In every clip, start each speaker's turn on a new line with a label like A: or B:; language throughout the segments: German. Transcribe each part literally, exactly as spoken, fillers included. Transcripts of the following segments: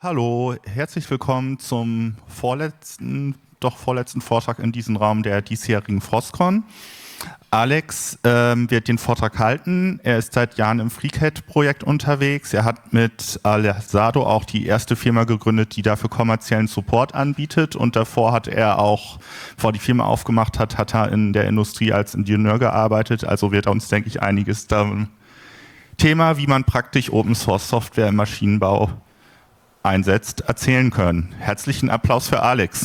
A: Hallo, herzlich willkommen zum vorletzten, doch vorletzten Vortrag in diesem Raum der diesjährigen FrostCon. Alex ähm, wird den Vortrag halten. Er ist seit Jahren im FreeCAD-Projekt unterwegs. Er hat mit Alessado auch die erste Firma gegründet, die dafür kommerziellen Support anbietet. Und davor hat er auch, bevor die Firma aufgemacht hat, hat er in der Industrie als Ingenieur gearbeitet. Also wird er uns, denke ich, einiges da Thema, wie man praktisch Open-Source-Software im Maschinenbau einsetzt, erzählen können. Herzlichen Applaus für Alex.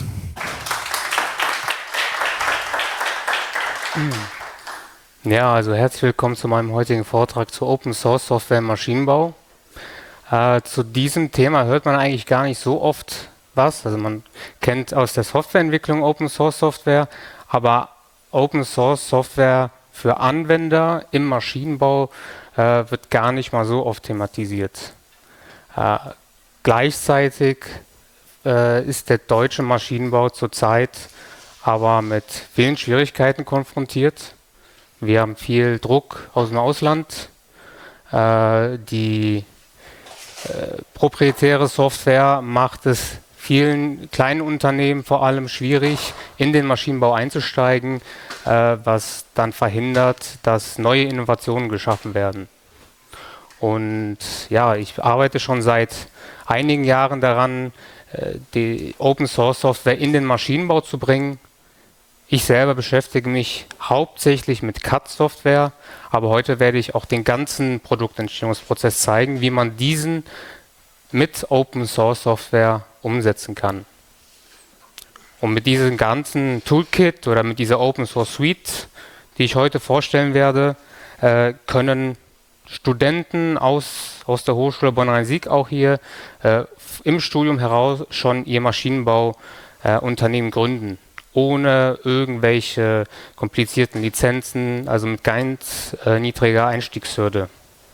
B: Ja, also herzlich willkommen zu meinem heutigen Vortrag zu Open Source Software im Maschinenbau. Äh, zu diesem Thema hört man eigentlich gar nicht so oft was. Also man kennt aus der Softwareentwicklung Open Source Software, aber Open Source Software für Anwender im Maschinenbau äh, wird gar nicht mal so oft thematisiert. Äh, Gleichzeitig äh, ist der deutsche Maschinenbau zurzeit aber mit vielen Schwierigkeiten konfrontiert. Wir haben viel Druck aus dem Ausland. Äh, die äh, proprietäre Software macht es vielen kleinen Unternehmen vor allem schwierig, in den Maschinenbau einzusteigen, äh, was dann verhindert, dass neue Innovationen geschaffen werden. Und ja, ich arbeite schon seit einigen Jahren daran, die Open-Source-Software in den Maschinenbau zu bringen. Ich selber beschäftige mich hauptsächlich mit C A D-Software, aber heute werde ich auch den ganzen Produktentstehungsprozess zeigen, wie man diesen mit Open-Source-Software umsetzen kann. Und mit diesem ganzen Toolkit oder mit dieser Open-Source-Suite, die ich heute vorstellen werde, können Studenten aus, aus der Hochschule Bonn-Rhein-Sieg auch hier äh, im Studium heraus schon ihr Maschinenbauunternehmen äh, gründen, ohne irgendwelche komplizierten Lizenzen, also mit ganz äh, niedriger Einstiegshürde.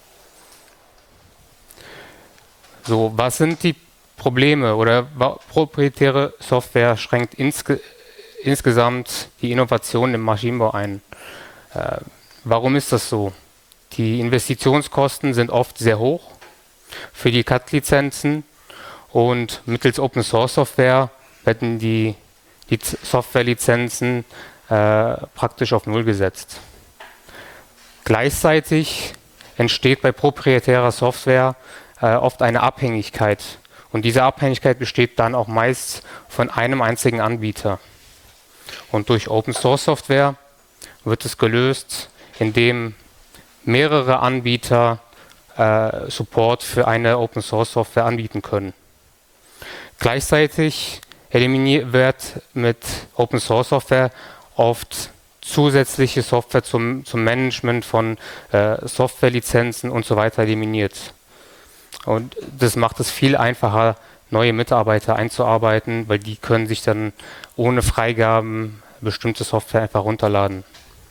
B: So, was sind die Probleme? Oder proprietäre Software schränkt insge insgesamt die Innovation im Maschinenbau ein. Äh, warum ist das so? Die Investitionskosten sind oft sehr hoch für die C A D-Lizenzen und mittels Open Source Software werden die, die Softwarelizenzen äh, praktisch auf Null gesetzt. Gleichzeitig entsteht bei proprietärer Software äh, oft eine Abhängigkeit und diese Abhängigkeit besteht dann auch meist von einem einzigen Anbieter. Und durch Open Source Software wird es gelöst, indem mehrere Anbieter äh, Support für eine Open Source Software anbieten können. Gleichzeitig wird mit Open Source Software oft zusätzliche Software zum, zum Management von äh, Softwarelizenzen und so weiter eliminiert. Und das macht es viel einfacher, neue Mitarbeiter einzuarbeiten, weil die können sich dann ohne Freigaben bestimmte Software einfach runterladen.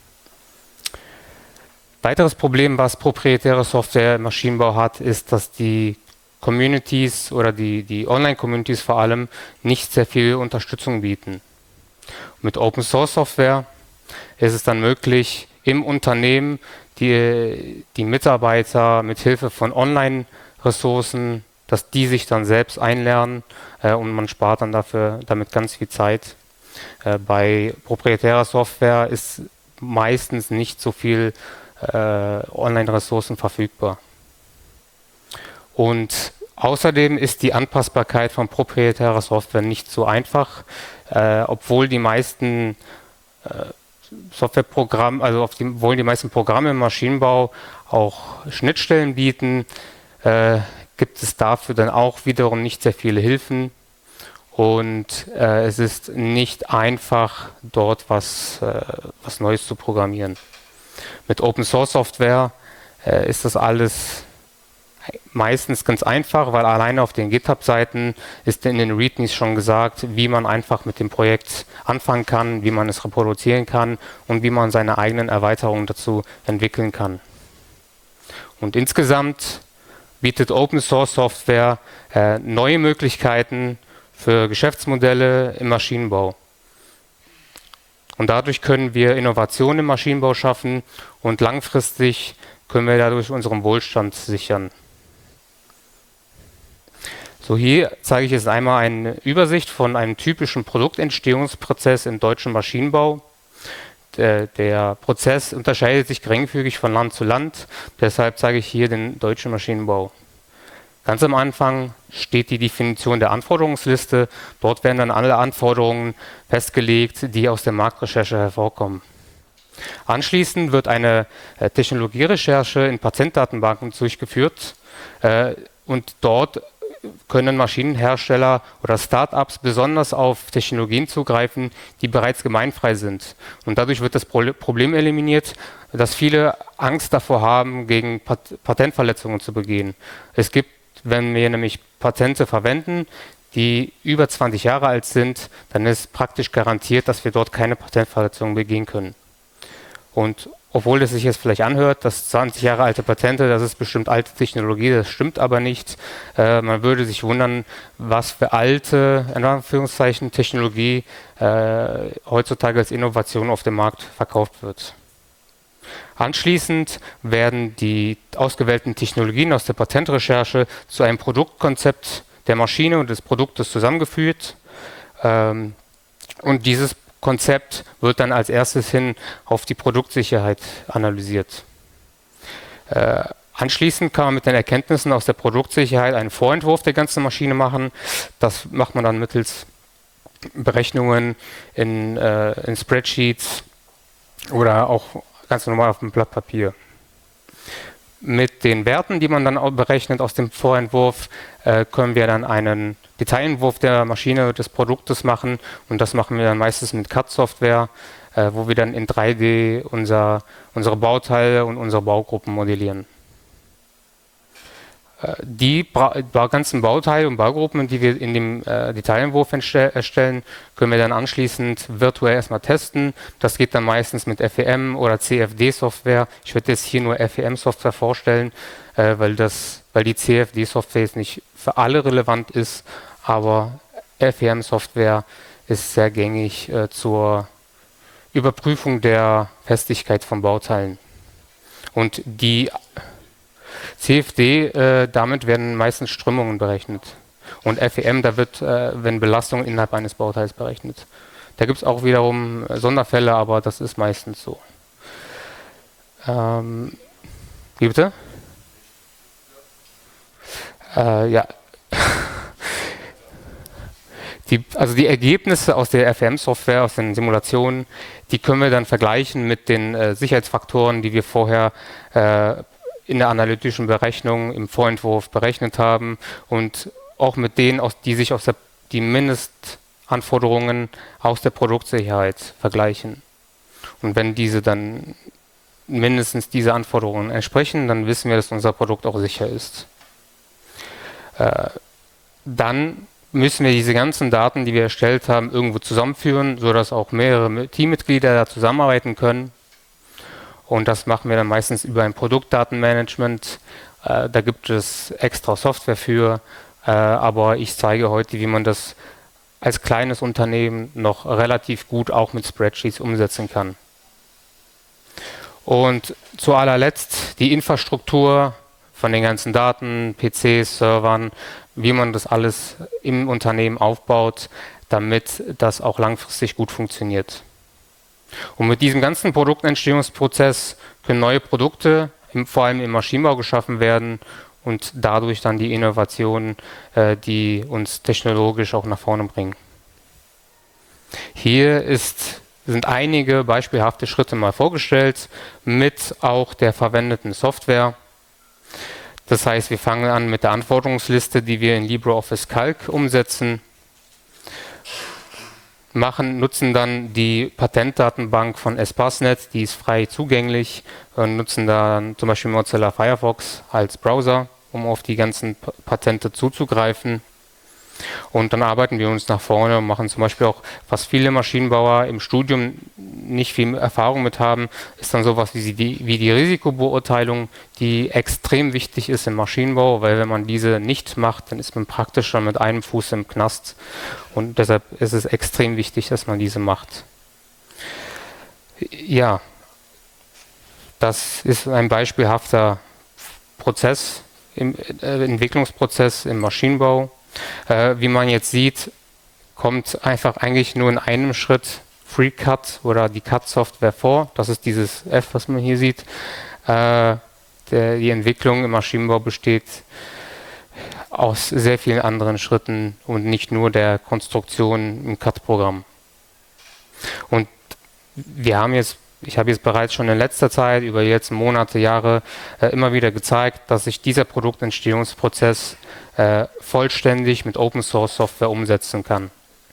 B: Weiteres Problem, was proprietäre Software im Maschinenbau hat, ist, dass die Communities oder die, die Online-Communities vor allem nicht sehr viel Unterstützung bieten. Mit Open Source Software ist es dann möglich, im Unternehmen die, die Mitarbeiter mit Hilfe von Online-Ressourcen, dass die sich dann selbst einlernen äh, und man spart dann dafür damit ganz viel Zeit. Äh, bei proprietärer Software ist meistens nicht so viel Äh, Online-Ressourcen verfügbar. Und außerdem ist die Anpassbarkeit von proprietärer Software nicht so einfach, äh, obwohl die meisten äh, Softwareprogramme, also auf die, obwohl die meisten Programme im Maschinenbau auch Schnittstellen bieten, äh, gibt es dafür dann auch wiederum nicht sehr viele Hilfen und äh, es ist nicht einfach, dort was, äh, was Neues zu programmieren. Mit Open Source Software äh, ist das alles meistens ganz einfach, weil alleine auf den GitHub-Seiten ist in den READMEs schon gesagt, wie man einfach mit dem Projekt anfangen kann, wie man es reproduzieren kann und wie man seine eigenen Erweiterungen dazu entwickeln kann. Und insgesamt bietet Open Source Software äh, neue Möglichkeiten für Geschäftsmodelle im Maschinenbau. Und dadurch können wir Innovationen im Maschinenbau schaffen und langfristig können wir dadurch unseren Wohlstand sichern. So, hier zeige ich jetzt einmal eine Übersicht von einem typischen Produktentstehungsprozess im deutschen Maschinenbau. Der, der Prozess unterscheidet sich geringfügig von Land zu Land, deshalb zeige ich hier den deutschen Maschinenbau. Ganz am Anfang steht die Definition der Anforderungsliste. Dort werden dann alle Anforderungen festgelegt, die aus der Marktrecherche hervorkommen. Anschließend wird eine äh, Technologierecherche in Patentdatenbanken durchgeführt äh, und dort können Maschinenhersteller oder Start-ups besonders auf Technologien zugreifen, die bereits gemeinfrei sind. Und dadurch wird das Pro- Problem eliminiert, dass viele Angst davor haben, gegen Pat- Patentverletzungen zu begehen. Es gibt, wenn wir nämlich Patente verwenden, die über zwanzig Jahre alt sind, dann ist praktisch garantiert, dass wir dort keine Patentverletzungen begehen können. Und obwohl es sich jetzt vielleicht anhört, dass zwanzig Jahre alte Patente, das ist bestimmt alte Technologie, das stimmt aber nicht. Äh, man würde sich wundern, was für alte, in Anführungszeichen, Technologie äh, heutzutage als Innovation auf dem Markt verkauft wird. Anschließend werden die ausgewählten Technologien aus der Patentrecherche zu einem Produktkonzept der Maschine und des Produktes zusammengeführt. Ähm, und dieses Konzept wird dann als erstes hin auf die Produktsicherheit analysiert. Äh, anschließend kann man mit den Erkenntnissen aus der Produktsicherheit einen Vorentwurf der ganzen Maschine machen. Das macht man dann mittels Berechnungen in, äh, in Spreadsheets oder auch ganz normal auf dem Blatt Papier. Mit den Werten, die man dann auch berechnet aus dem Vorentwurf, äh, können wir dann einen Detailentwurf der Maschine, des Produktes machen. Und das machen wir dann meistens mit C A D-Software, äh, wo wir dann in drei D unser, unsere Bauteile und unsere Baugruppen modellieren. Äh, die Bra ganzen Bauteile und Baugruppen, die wir in dem äh, Detailentwurf erstellen, können wir dann anschließend virtuell erstmal testen. Das geht dann meistens mit F E M oder C F D-Software. Ich würde jetzt hier nur F E M-Software vorstellen, äh, weil, das, weil die C F D-Software jetzt nicht für alle relevant ist, aber F E M-Software ist sehr gängig äh, zur Überprüfung der Festigkeit von Bauteilen. Und die C F D, äh, damit werden meistens Strömungen berechnet. Und F E M, da wird, äh, wenn Belastung innerhalb eines Bauteils berechnet. Da gibt es auch wiederum Sonderfälle, aber das ist meistens so. Ähm, wie bitte? Äh, ja. Die, also die Ergebnisse aus der F E M-Software, aus den Simulationen, die können wir dann vergleichen mit den äh, Sicherheitsfaktoren, die wir vorher äh, in der analytischen Berechnung im Vorentwurf berechnet haben und auch mit denen, aus, die sich aus der, die Mindestanforderungen aus der Produktsicherheit vergleichen. Und wenn diese dann mindestens diese Anforderungen entsprechen, dann wissen wir, dass unser Produkt auch sicher ist. Äh, dann müssen wir diese ganzen Daten, die wir erstellt haben, irgendwo zusammenführen, sodass auch mehrere Teammitglieder da zusammenarbeiten können. Und das machen wir dann meistens über ein Produktdatenmanagement. Äh, da gibt es extra Software für, äh, aber ich zeige heute, wie man das als kleines Unternehmen noch relativ gut auch mit Spreadsheets umsetzen kann. Und zu allerletzt die Infrastruktur von den ganzen Daten, P Cs, Servern, wie man das alles im Unternehmen aufbaut, damit das auch langfristig gut funktioniert. Und mit diesem ganzen Produktentstehungsprozess können neue Produkte, im, vor allem im Maschinenbau, geschaffen werden und dadurch dann die Innovationen, äh, die uns technologisch auch nach vorne bringen. Hier ist, sind einige beispielhafte Schritte mal vorgestellt, mit auch der verwendeten Software. Das heißt, wir fangen an mit der Anforderungsliste, die wir in LibreOffice Calc umsetzen. Machen, nutzen dann die Patentdatenbank von Espacenet, die ist frei zugänglich, und nutzen dann zum Beispiel Mozilla Firefox als Browser, um auf die ganzen Patente zuzugreifen. Und dann arbeiten wir uns nach vorne und machen zum Beispiel auch, was viele Maschinenbauer im Studium nicht viel Erfahrung mit haben, ist dann sowas wie die, wie die Risikobeurteilung, die extrem wichtig ist im Maschinenbau, weil wenn man diese nicht macht, dann ist man praktisch schon mit einem Fuß im Knast. Und deshalb ist es extrem wichtig, dass man diese macht. Ja, das ist ein beispielhafter Prozess, im äh, Entwicklungsprozess im Maschinenbau. Äh, wie man jetzt sieht, kommt einfach eigentlich nur in einem Schritt FreeCAD oder die C A D-Software vor. Das ist dieses F, was man hier sieht. Äh, der, die Entwicklung im Maschinenbau besteht aus sehr vielen anderen Schritten und nicht nur der Konstruktion im C A D-Programm. Und wir haben jetzt, ich habe jetzt bereits schon in letzter Zeit, über die letzten Monate, Jahre, äh, immer wieder gezeigt, dass sich dieser Produktentstehungsprozess äh, vollständig mit Open-Source-Software umsetzen kann.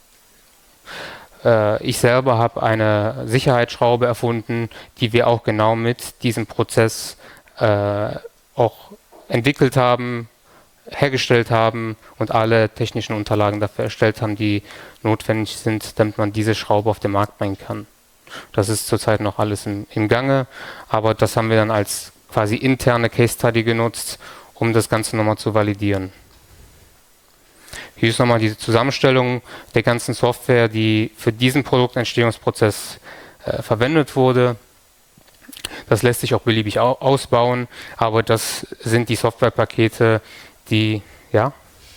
B: Äh, ich selber habe eine Sicherheitsschraube erfunden, die wir auch genau mit diesem Prozess äh, auch entwickelt haben, hergestellt haben und alle technischen Unterlagen dafür erstellt haben, die notwendig sind, damit man diese Schraube auf den Markt bringen kann. Das ist zurzeit noch alles im, im Gange, aber das haben wir dann als quasi interne Case Study genutzt, um das Ganze nochmal zu validieren. Hier ist nochmal diese Zusammenstellung der ganzen Software, die für diesen Produktentstehungsprozess äh, verwendet wurde. Das lässt sich auch beliebig au ausbauen, aber das sind die Softwarepakete, die, ja?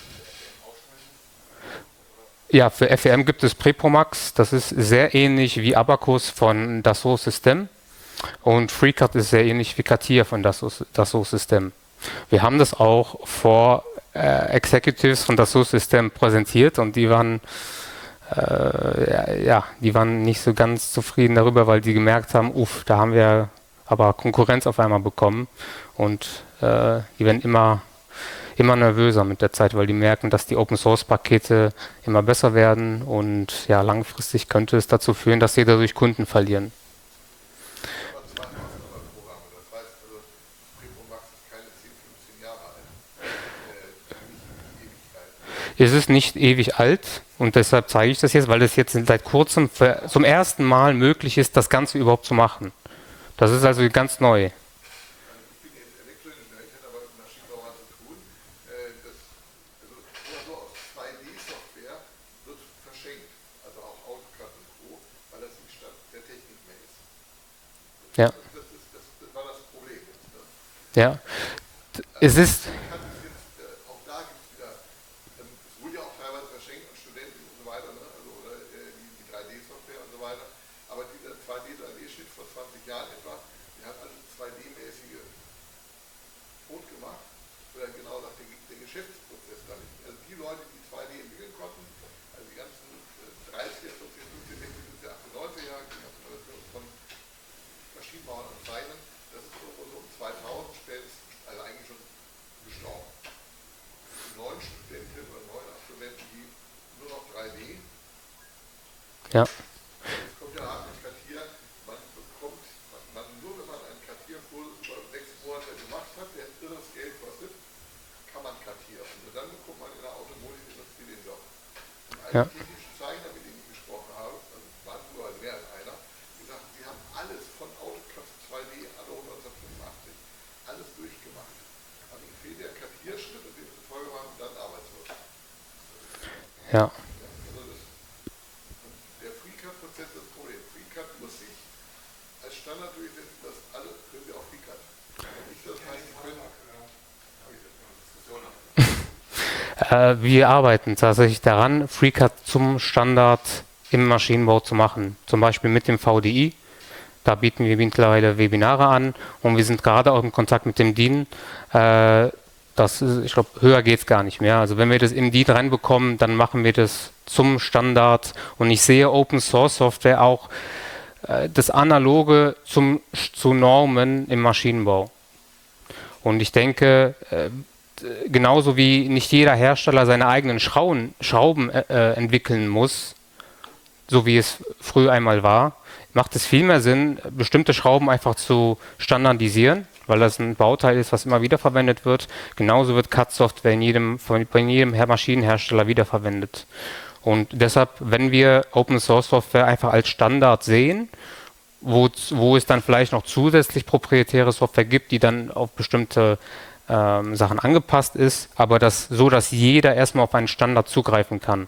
B: Ja, für F E M gibt es Prepromax, das ist sehr ähnlich wie Abacus von Dassault System und FreeCAD ist sehr ähnlich wie CATIA von Dassault, Dassault System. Wir haben das auch vor äh, Executives von Dassault System präsentiert und die waren, äh, ja, die waren nicht so ganz zufrieden darüber, weil die gemerkt haben, uff, da haben wir aber Konkurrenz auf einmal bekommen und äh, die werden immer immer nervöser mit der Zeit, weil die merken, dass die Open-Source-Pakete immer besser werden und ja, langfristig könnte es dazu führen, dass sie dadurch Kunden verlieren. Es ist nicht ewig alt und deshalb zeige ich das jetzt, weil es jetzt seit kurzem für, zum ersten Mal möglich ist, das Ganze überhaupt zu machen. Das ist also ganz neu. Ja. Das, ist, das, das war das Problem. Ja. Es ist. Auch da gibt es wieder, es wurde ja auch teilweise verschenkt an Studenten und so weiter, ne? Also, oder die, die drei D Software und so weiter. Aber dieser zwei D drei D Schnitt vor zwanzig Jahren etwa, der hat alle zwei D-mäßige tot gemacht, oder genau sagt der, der Geschäftsprozess da nicht. Also die Leute, die zwei D entwickeln konnten, also die ganzen dreißiger, vierzig, fünfzig, sechzig, siebzig, achtzig, neunzig Jahre, die ganzen Leute von Maschinenbauern und Zeichnen, das ist so, so um zweitausend spätestens, also eigentlich schon gestorben. Die neuen Studentinnen oder neuen Studenten, die nur noch drei D. Ja. Jetzt kommt ja ein Kartier, man bekommt, man, man, nur wenn man einen Kartierkurs über sechs Monate gemacht hat, der irres Geld kostet, kann man kartieren. Und dann bekommt man in der Automobilindustrie den Job. Und ein ja. technischer Zeichner, mit dem ich gesprochen habe, also waren nur mehr als einer, gesagt, sie haben alles von AutoCAD zwei D alle neunzehnhundertfünfundachtzig, alles durchgemacht. Aber ihnen fehlt der Kartierschritt, und den sie vorher waren, dann arbeitslos. Ja. Also das, der FreeCAD-Prozess ist das Problem. FreeCAD muss sich als Standard durchsetzen, dass alle können wir auch FreeCAD. Wenn ich das heißt, können, äh, wir arbeiten tatsächlich daran, FreeCAD zum Standard im Maschinenbau zu machen. Zum Beispiel mit dem V D I. Da bieten wir mittlerweile Webinare an und wir sind gerade auch im Kontakt mit dem D I N. Äh, das ist, ich glaube, höher geht es gar nicht mehr. Also wenn wir das im D I N reinbekommen, dann machen wir das zum Standard und ich sehe Open Source Software auch äh, das Analoge zum, zu Normen im Maschinenbau. Und ich denke, äh, genauso wie nicht jeder Hersteller seine eigenen Schrauben, Schrauben äh, entwickeln muss, so wie es früher einmal war, macht es viel mehr Sinn, bestimmte Schrauben einfach zu standardisieren, weil das ein Bauteil ist, was immer wieder verwendet wird. Genauso wird C A D-Software in jedem, von jedem Maschinenhersteller wiederverwendet. Und deshalb, wenn wir Open-Source-Software einfach als Standard sehen, wo, wo es dann vielleicht noch zusätzlich proprietäre Software gibt, die dann auf bestimmte ähm, Sachen angepasst ist, aber das so, dass jeder erstmal auf einen Standard zugreifen kann.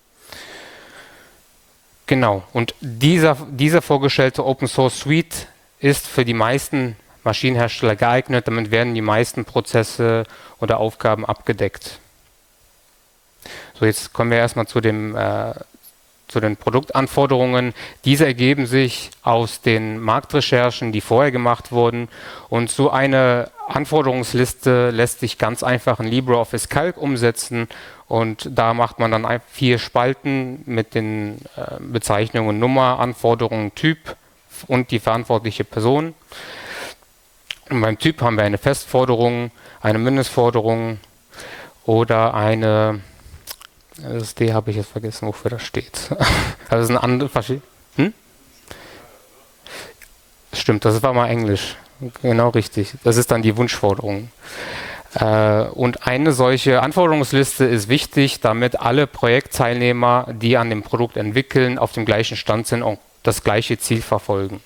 B: Genau, und dieser, dieser vorgestellte Open Source Suite ist für die meisten Maschinenhersteller geeignet, damit werden die meisten Prozesse oder Aufgaben abgedeckt. So, jetzt kommen wir erstmal zu dem äh, zu den Produktanforderungen. Diese ergeben sich aus den Marktrecherchen, die vorher gemacht wurden. Und so eine Anforderungsliste lässt sich ganz einfach in LibreOffice Calc umsetzen. Und da macht man dann vier Spalten mit den äh, Bezeichnungen Nummer, Anforderungen, Typ und die verantwortliche Person. Und beim Typ haben wir eine Festforderung, eine Mindestforderung oder eine... Das D habe ich jetzt vergessen, wofür das steht. Das ist ein anderes. Hm? Stimmt, das war mal Englisch. Genau richtig. Das ist dann die Wunschforderung. Äh, und eine solche Anforderungsliste ist wichtig, damit alle Projektteilnehmer, die an dem Produkt entwickeln, auf dem gleichen Stand sind und das gleiche Ziel verfolgen.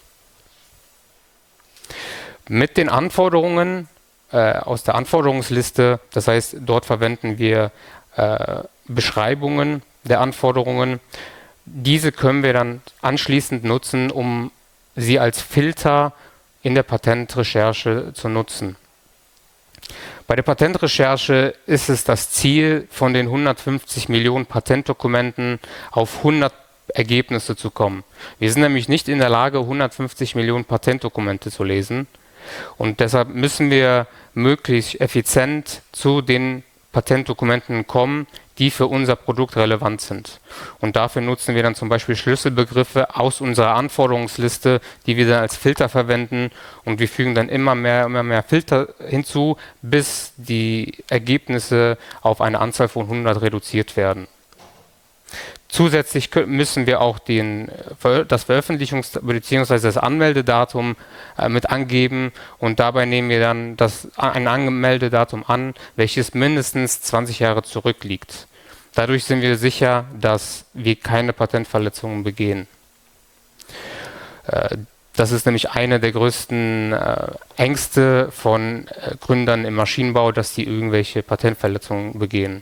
B: Mit den Anforderungen äh, aus der Anforderungsliste, das heißt, dort verwenden wir äh, Beschreibungen der Anforderungen. Diese können wir dann anschließend nutzen, um sie als Filter in der Patentrecherche zu nutzen. Bei der Patentrecherche ist es das Ziel, von den hundertfünfzig Millionen Patentdokumenten auf hundert Ergebnisse zu kommen. Wir sind nämlich nicht in der Lage, hundertfünfzig Millionen Patentdokumente zu lesen. Und deshalb müssen wir möglichst effizient zu den Patentdokumenten kommen, die für unser Produkt relevant sind. Und dafür nutzen wir dann zum Beispiel Schlüsselbegriffe aus unserer Anforderungsliste, die wir dann als Filter verwenden, und wir fügen dann immer mehr, immer mehr Filter hinzu, bis die Ergebnisse auf eine Anzahl von hundert reduziert werden. Zusätzlich müssen wir auch den, das Veröffentlichungs- bzw. das Anmeldedatum äh, mit angeben, und dabei nehmen wir dann das, ein Anmeldedatum an, welches mindestens zwanzig Jahre zurückliegt. Dadurch sind wir sicher, dass wir keine Patentverletzungen begehen. Äh, das ist nämlich eine der größten äh, Ängste von äh, Gründern im Maschinenbau, dass sie irgendwelche Patentverletzungen begehen.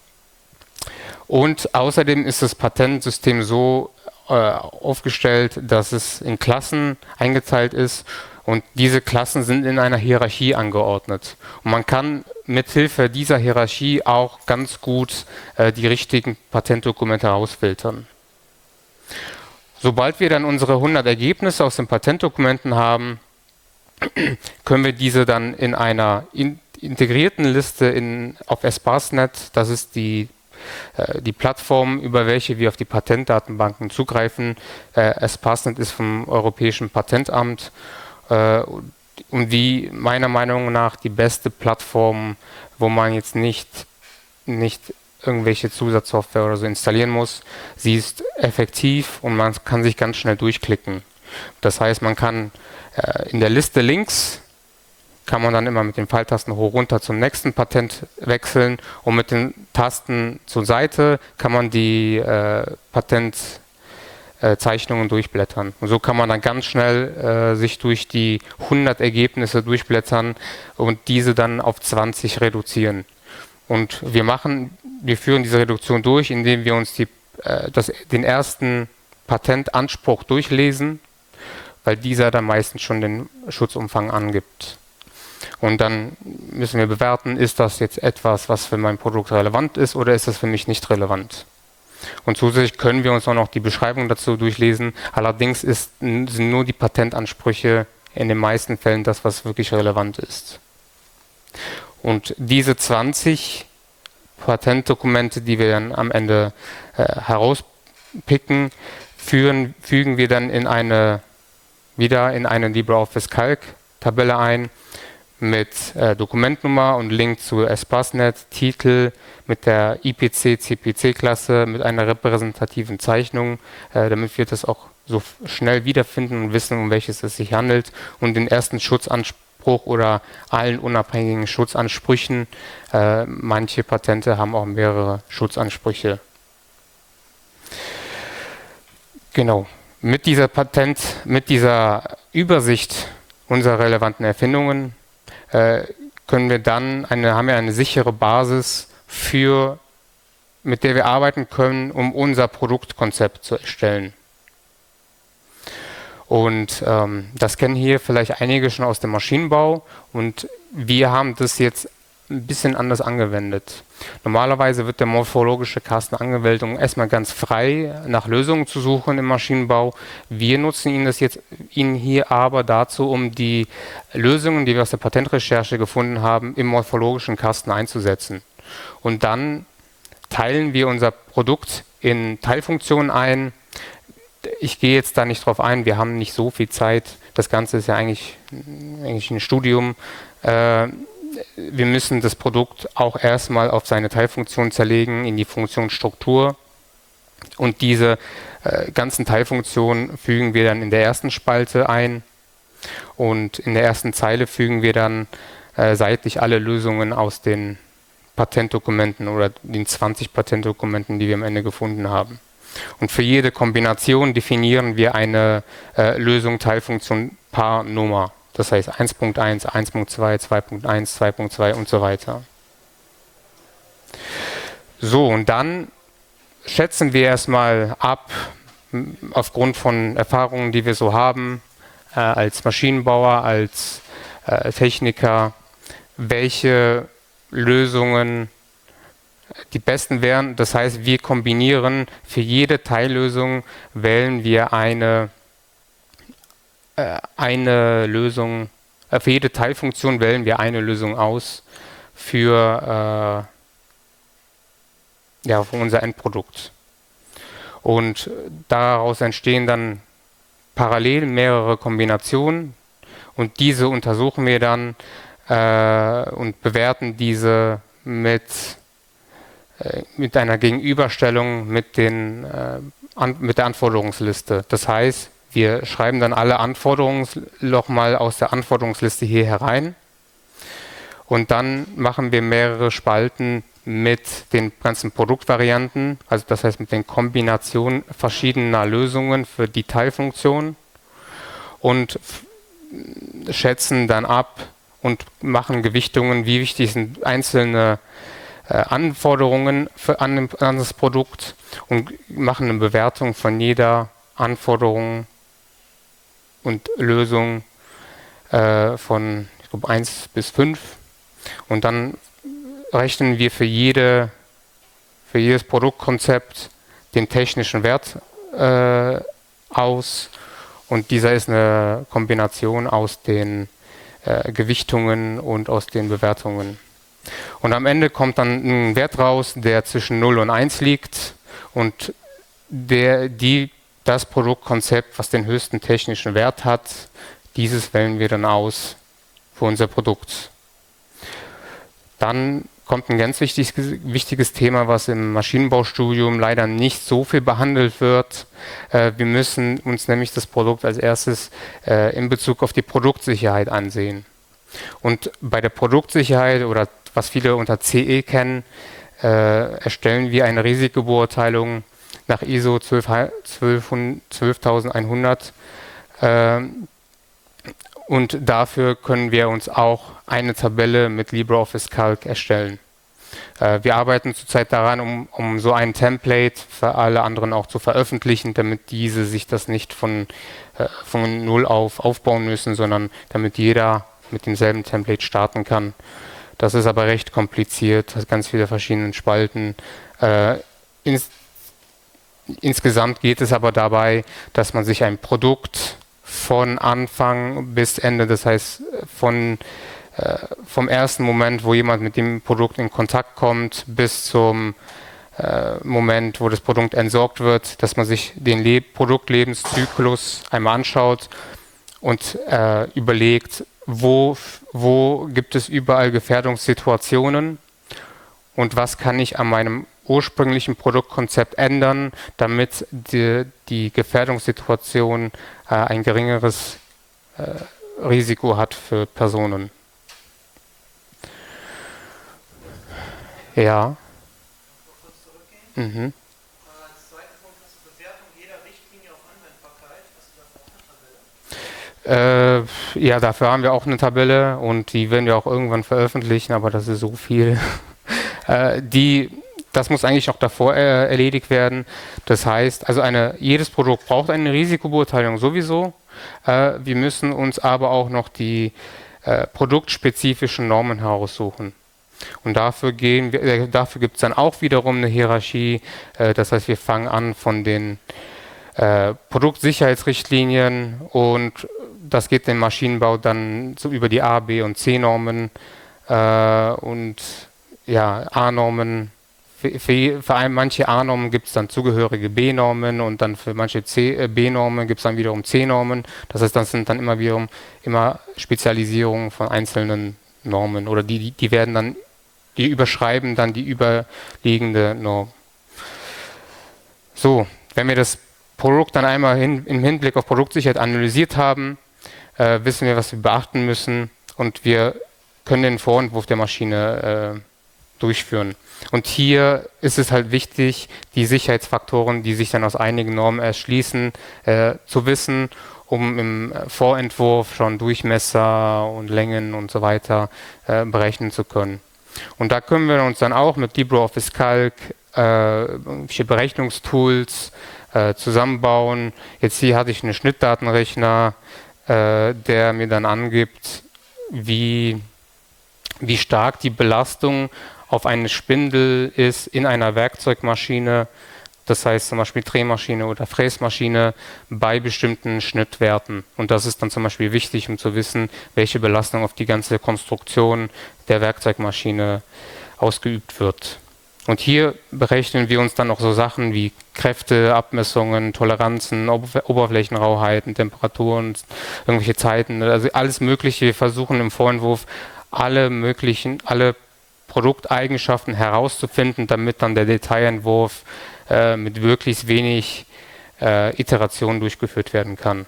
B: Und außerdem ist das Patentsystem so äh, aufgestellt, dass es in Klassen eingeteilt ist, und diese Klassen sind in einer Hierarchie angeordnet. Und man kann mithilfe dieser Hierarchie auch ganz gut äh, die richtigen Patentdokumente herausfiltern. Sobald wir dann unsere hundert Ergebnisse aus den Patentdokumenten haben, können wir diese dann in einer in, integrierten Liste in, auf Espacenet, das ist die die Plattform, über welche wir auf die Patentdatenbanken zugreifen. Äh, Espacenet ist vom Europäischen Patentamt äh, und die meiner Meinung nach die beste Plattform, wo man jetzt nicht, nicht irgendwelche Zusatzsoftware oder so installieren muss. Sie ist effektiv und man kann sich ganz schnell durchklicken. Das heißt, man kann äh, in der Liste links kann man dann immer mit den Pfeiltasten hoch runter zum nächsten Patent wechseln, und mit den Tasten zur Seite kann man die äh, Patentzeichnungen äh, durchblättern. Und so kann man dann ganz schnell äh, sich durch die hundert Ergebnisse durchblättern und diese dann auf zwanzig reduzieren. Und wir machen, wir führen diese Reduktion durch, indem wir uns die, äh, das, den ersten Patentanspruch durchlesen, weil dieser dann meistens schon den Schutzumfang angibt. Und dann müssen wir bewerten, ist das jetzt etwas, was für mein Produkt relevant ist, oder ist das für mich nicht relevant. Und zusätzlich können wir uns auch noch die Beschreibung dazu durchlesen. Allerdings ist, sind nur die Patentansprüche in den meisten Fällen das, was wirklich relevant ist. Und diese zwanzig Patentdokumente, die wir dann am Ende äh, herauspicken, führen, fügen wir dann in eine, wieder in eine LibreOffice Calc Tabelle ein, mit äh, Dokumentnummer und Link zu Espacenet, Titel mit der I P C C P C-Klasse, mit einer repräsentativen Zeichnung, äh, damit wir das auch so schnell wiederfinden und wissen, um welches es sich handelt, und den ersten Schutzanspruch oder allen unabhängigen Schutzansprüchen. Äh, manche Patente haben auch mehrere Schutzansprüche. Genau. Mit dieser Patent, mit dieser Übersicht unserer relevanten Erfindungen Äh, können wir dann eine, haben wir eine sichere Basis, für, mit der wir arbeiten können, um unser Produktkonzept zu erstellen. Und ähm, das kennen hier vielleicht einige schon aus dem Maschinenbau, und wir haben das jetzt ein bisschen anders angewendet. Normalerweise wird der morphologische Kasten angewendet, um erstmal ganz frei nach Lösungen zu suchen im Maschinenbau. Wir nutzen ihn das jetzt ihn hier aber dazu, um die Lösungen, die wir aus der Patentrecherche gefunden haben, im morphologischen Kasten einzusetzen. Und dann teilen wir unser Produkt in Teilfunktionen ein. Ich gehe jetzt da nicht drauf ein, wir haben nicht so viel Zeit. Das Ganze ist ja eigentlich, eigentlich ein Studium. Äh, wir müssen das Produkt auch erstmal auf seine Teilfunktion zerlegen, in die Funktionsstruktur. Und diese äh, ganzen Teilfunktionen fügen wir dann in der ersten Spalte ein. Und in der ersten Zeile fügen wir dann äh, seitlich alle Lösungen aus den Patentdokumenten oder den zwanzig Patentdokumenten, die wir am Ende gefunden haben. Und für jede Kombination definieren wir eine äh, Lösung Teilfunktion Paarnummer. Das heißt eins Punkt eins, eins Punkt zwei, zwei Punkt eins, zwei Punkt zwei und so weiter. So, und dann schätzen wir erstmal ab, aufgrund von Erfahrungen, die wir so haben, äh, als Maschinenbauer, als äh, Techniker, welche Lösungen die besten wären. Das heißt, wir kombinieren für jede Teillösung, wählen wir eine, äh, eine Lösung, äh, für jede Teilfunktion wählen wir eine Lösung aus für, äh, ja, für unser Endprodukt. Und daraus entstehen dann parallel mehrere Kombinationen und diese untersuchen wir dann äh, und bewerten diese mit mit einer Gegenüberstellung mit, den, äh, an, mit der Anforderungsliste. Das heißt, wir schreiben dann alle Anforderungen nochmal aus der Anforderungsliste hier herein und dann machen wir mehrere Spalten mit den ganzen Produktvarianten, also das heißt mit den Kombinationen verschiedener Lösungen für die Teilfunktion und schätzen dann ab und machen Gewichtungen, wie wichtig sind einzelne Anforderungen für an, an das Produkt und machen eine Bewertung von jeder Anforderung und Lösung äh, von ich glaube, eins bis fünf und dann rechnen wir für, jede, für jedes Produktkonzept den technischen Wert äh, aus und dieser ist eine Kombination aus den äh, Gewichtungen und aus den Bewertungen. Und am Ende kommt dann ein Wert raus, der zwischen null und eins liegt und der, die, das Produktkonzept, was den höchsten technischen Wert hat, dieses wählen wir dann aus für unser Produkt. Dann kommt ein ganz wichtiges, wichtiges Thema, was im Maschinenbaustudium leider nicht so viel behandelt wird. Äh, wir müssen uns nämlich das Produkt als erstes äh, in Bezug auf die Produktsicherheit ansehen. Und bei der Produktsicherheit oder was viele unter C E kennen, äh, erstellen wir eine Risikobeurteilung nach I S O zwölftausendeinhundert. Äh, und dafür können wir uns auch eine Tabelle mit LibreOffice Calc erstellen. Äh, wir arbeiten zurzeit daran, um, um so ein Template für alle anderen auch zu veröffentlichen, damit diese sich das nicht von, äh, von null auf aufbauen müssen, sondern damit jeder mit demselben Template starten kann. Das ist aber recht kompliziert, hat ganz viele verschiedene Spalten. Äh, ins, insgesamt geht es aber dabei, dass man sich ein Produkt von Anfang bis Ende, das heißt von, äh, vom ersten Moment, wo jemand mit dem Produkt in Kontakt kommt, bis zum äh, Moment, wo das Produkt entsorgt wird, dass man sich den Le- Produktlebenszyklus einmal anschaut und äh, überlegt, Wo, wo gibt es überall Gefährdungssituationen und was kann ich an meinem ursprünglichen Produktkonzept ändern, damit die, die Gefährdungssituation äh, ein geringeres äh, Risiko hat für Personen. Ja. Mhm. Äh, ja, dafür haben wir auch eine Tabelle und die werden wir auch irgendwann veröffentlichen, aber das ist so viel. äh, die, das muss eigentlich noch davor äh, erledigt werden. Das heißt, also eine, jedes Produkt braucht eine Risikobeurteilung sowieso. Äh, wir müssen uns aber auch noch die äh, produktspezifischen Normen heraussuchen. Und dafür, gehen wir, äh, dafür gibt es dann auch wiederum eine Hierarchie. Äh, das heißt, wir fangen an von den äh, Produktsicherheitsrichtlinien und das geht im Maschinenbau dann so über die A, B und C-Normen äh, und ja, A-Normen. Für, für, für manche A-Normen gibt es dann zugehörige B-Normen und dann für manche äh, B-Normen gibt es dann wiederum C-Normen. Das heißt, das sind dann immer wiederum immer Spezialisierungen von einzelnen Normen oder die, die werden dann, die überschreiben dann die überliegende Norm. So, wenn wir das Produkt dann einmal hin, im Hinblick auf Produktsicherheit analysiert haben, äh, wissen wir, was wir beachten müssen und wir können den Vorentwurf der Maschine äh, durchführen. Und hier ist es halt wichtig, die Sicherheitsfaktoren, die sich dann aus einigen Normen erschließen, äh, zu wissen, um im Vorentwurf schon Durchmesser und Längen und so weiter äh, berechnen zu können. Und da können wir uns dann auch mit LibreOffice Calc äh, Berechnungstools äh, zusammenbauen. Jetzt hier hatte ich einen Schnittdatenrechner, äh, der mir dann angibt, wie, wie stark die Belastung auf eine Spindel ist in einer Werkzeugmaschine, das heißt zum Beispiel Drehmaschine oder Fräsmaschine, bei bestimmten Schnittwerten. Und das ist dann zum Beispiel wichtig, um zu wissen, welche Belastung auf die ganze Konstruktion der Werkzeugmaschine ausgeübt wird. Und hier berechnen wir uns dann auch so Sachen wie Kräfte, Abmessungen, Toleranzen, Oberflächenrauheiten, Temperaturen, irgendwelche Zeiten, also alles Mögliche. Wir versuchen im Vorentwurf alle möglichen, alle Produkteigenschaften herauszufinden, damit dann der Detailentwurf äh, mit wirklich wenig äh, Iterationen durchgeführt werden kann.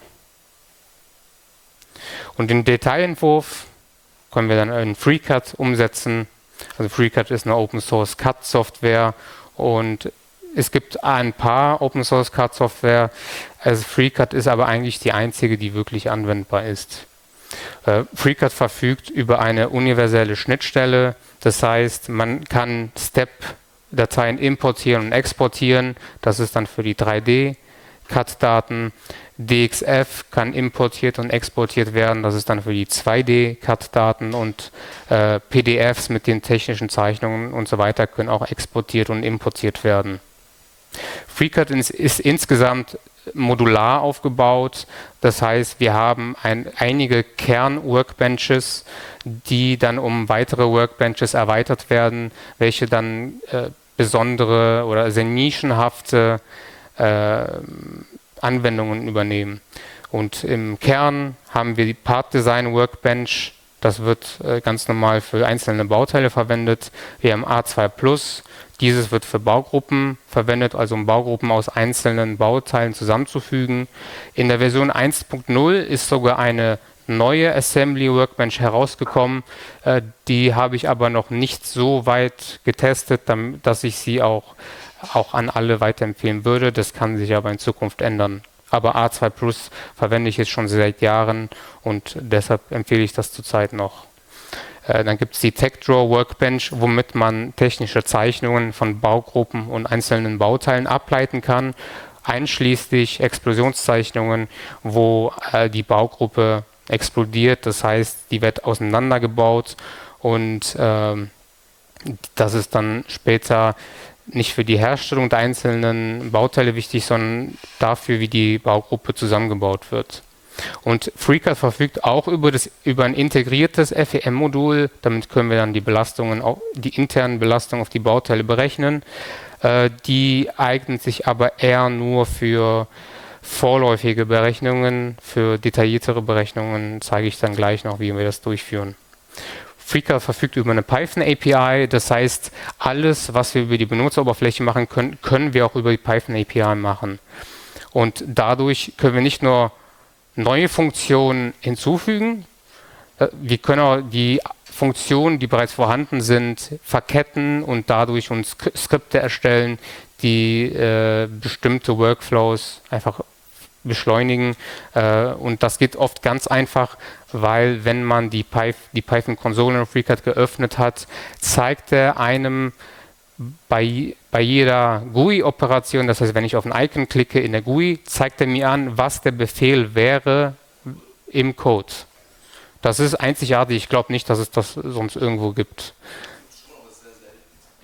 B: Und den Detailentwurf können wir dann in FreeCAD umsetzen. Also FreeCAD ist eine Open Source C A D-Software und es gibt ein paar Open Source C A D-Software. Also FreeCAD ist aber eigentlich die einzige, die wirklich anwendbar ist. Äh, FreeCAD verfügt über eine universelle Schnittstelle. Das heißt, man kann Step-Dateien importieren und exportieren. Das ist dann für die drei D C A D-Daten. D X F kann importiert und exportiert werden. Das ist dann für die zwei D C A D-Daten. Und äh, P D Fs mit den technischen Zeichnungen und so weiter können auch exportiert und importiert werden. FreeCAD ist, ist insgesamt modular aufgebaut. Das heißt, wir haben ein, einige Kern-Workbenches, die dann um weitere Workbenches erweitert werden, welche dann äh, besondere oder sehr nischenhafte äh, Anwendungen übernehmen. Und im Kern haben wir die Part Design Workbench. Das wird äh, ganz normal für einzelne Bauteile verwendet. Wir haben A zwei Plus. Dieses wird für Baugruppen verwendet, also um Baugruppen aus einzelnen Bauteilen zusammenzufügen. In der Version eins Punkt null ist sogar eine neue Assembly Workbench herausgekommen. Äh, die habe ich aber noch nicht so weit getestet, damit, dass ich sie auch, auch an alle weiterempfehlen würde. Das kann sich aber in Zukunft ändern. Aber A zwei Plus verwende ich jetzt schon seit Jahren und deshalb empfehle ich das zurzeit noch. Äh, dann gibt es die TechDraw Workbench, womit man technische Zeichnungen von Baugruppen und einzelnen Bauteilen ableiten kann, einschließlich Explosionszeichnungen, wo äh, die Baugruppe explodiert. Das heißt, die wird auseinandergebaut und ähm, das ist dann später nicht für die Herstellung der einzelnen Bauteile wichtig, sondern dafür, wie die Baugruppe zusammengebaut wird. Und FreeCAD verfügt auch über, das, über ein integriertes F E M-Modul. Damit können wir dann die Belastungen, die internen Belastungen auf die Bauteile berechnen. Äh, die eignet sich aber eher nur für vorläufige Berechnungen. Für detailliertere Berechnungen zeige ich dann gleich noch, wie wir das durchführen. FreeCAD verfügt über eine Python A P I, das heißt, alles, was wir über die Benutzeroberfläche machen können, können wir auch über die Python A P I machen. Und dadurch können wir nicht nur neue Funktionen hinzufügen, wir können auch die Funktionen, die bereits vorhanden sind, verketten und dadurch uns Skripte erstellen, die äh, bestimmte Workflows einfach beschleunigen. Äh, und das geht oft ganz einfach, weil wenn man die, Py die Python-Konsole in FreeCAD geöffnet hat, zeigt er einem bei, bei jeder G U I-Operation, das heißt, wenn ich auf ein Icon klicke in der G U I, zeigt er mir an, was der Befehl wäre im Code. Das ist einzigartig. Ich glaube nicht, dass es das sonst irgendwo gibt.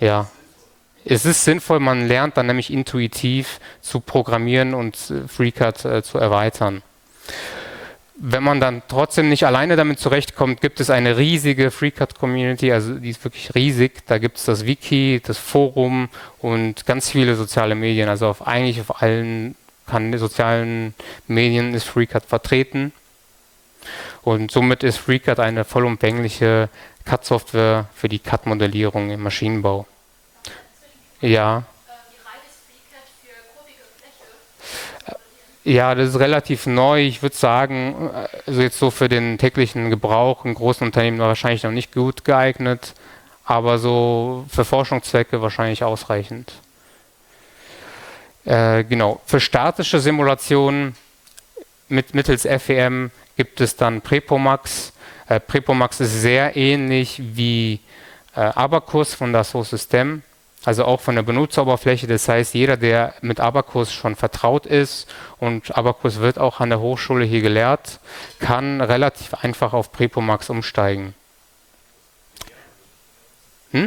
B: Ja, es ist sinnvoll, man lernt dann nämlich intuitiv zu programmieren und äh, FreeCAD äh, zu erweitern. Wenn man dann trotzdem nicht alleine damit zurechtkommt, gibt es eine riesige FreeCAD-Community, also die ist wirklich riesig. Da gibt es das Wiki, das Forum und ganz viele soziale Medien. Also auf, eigentlich auf allen kan sozialen Medien ist FreeCAD vertreten. Und somit ist FreeCAD eine vollumfängliche C A D-Software für die C A D-Modellierung im Maschinenbau. Ja. Ja, das ist relativ neu. Ich würde sagen, also jetzt so für den täglichen Gebrauch in großen Unternehmen wahrscheinlich noch nicht gut geeignet, aber so für Forschungszwecke wahrscheinlich ausreichend. Äh, genau. Für statische Simulationen mit, mittels F E M gibt es dann Prepomax. Äh, Prepomax ist sehr ähnlich wie äh, Abaqus von Dassault Systèmes. Also auch von der Benutzeroberfläche, das heißt, jeder, der mit Abaqus schon vertraut ist und Abaqus wird auch an der Hochschule hier gelehrt, kann relativ einfach auf Prepomax umsteigen. Hm?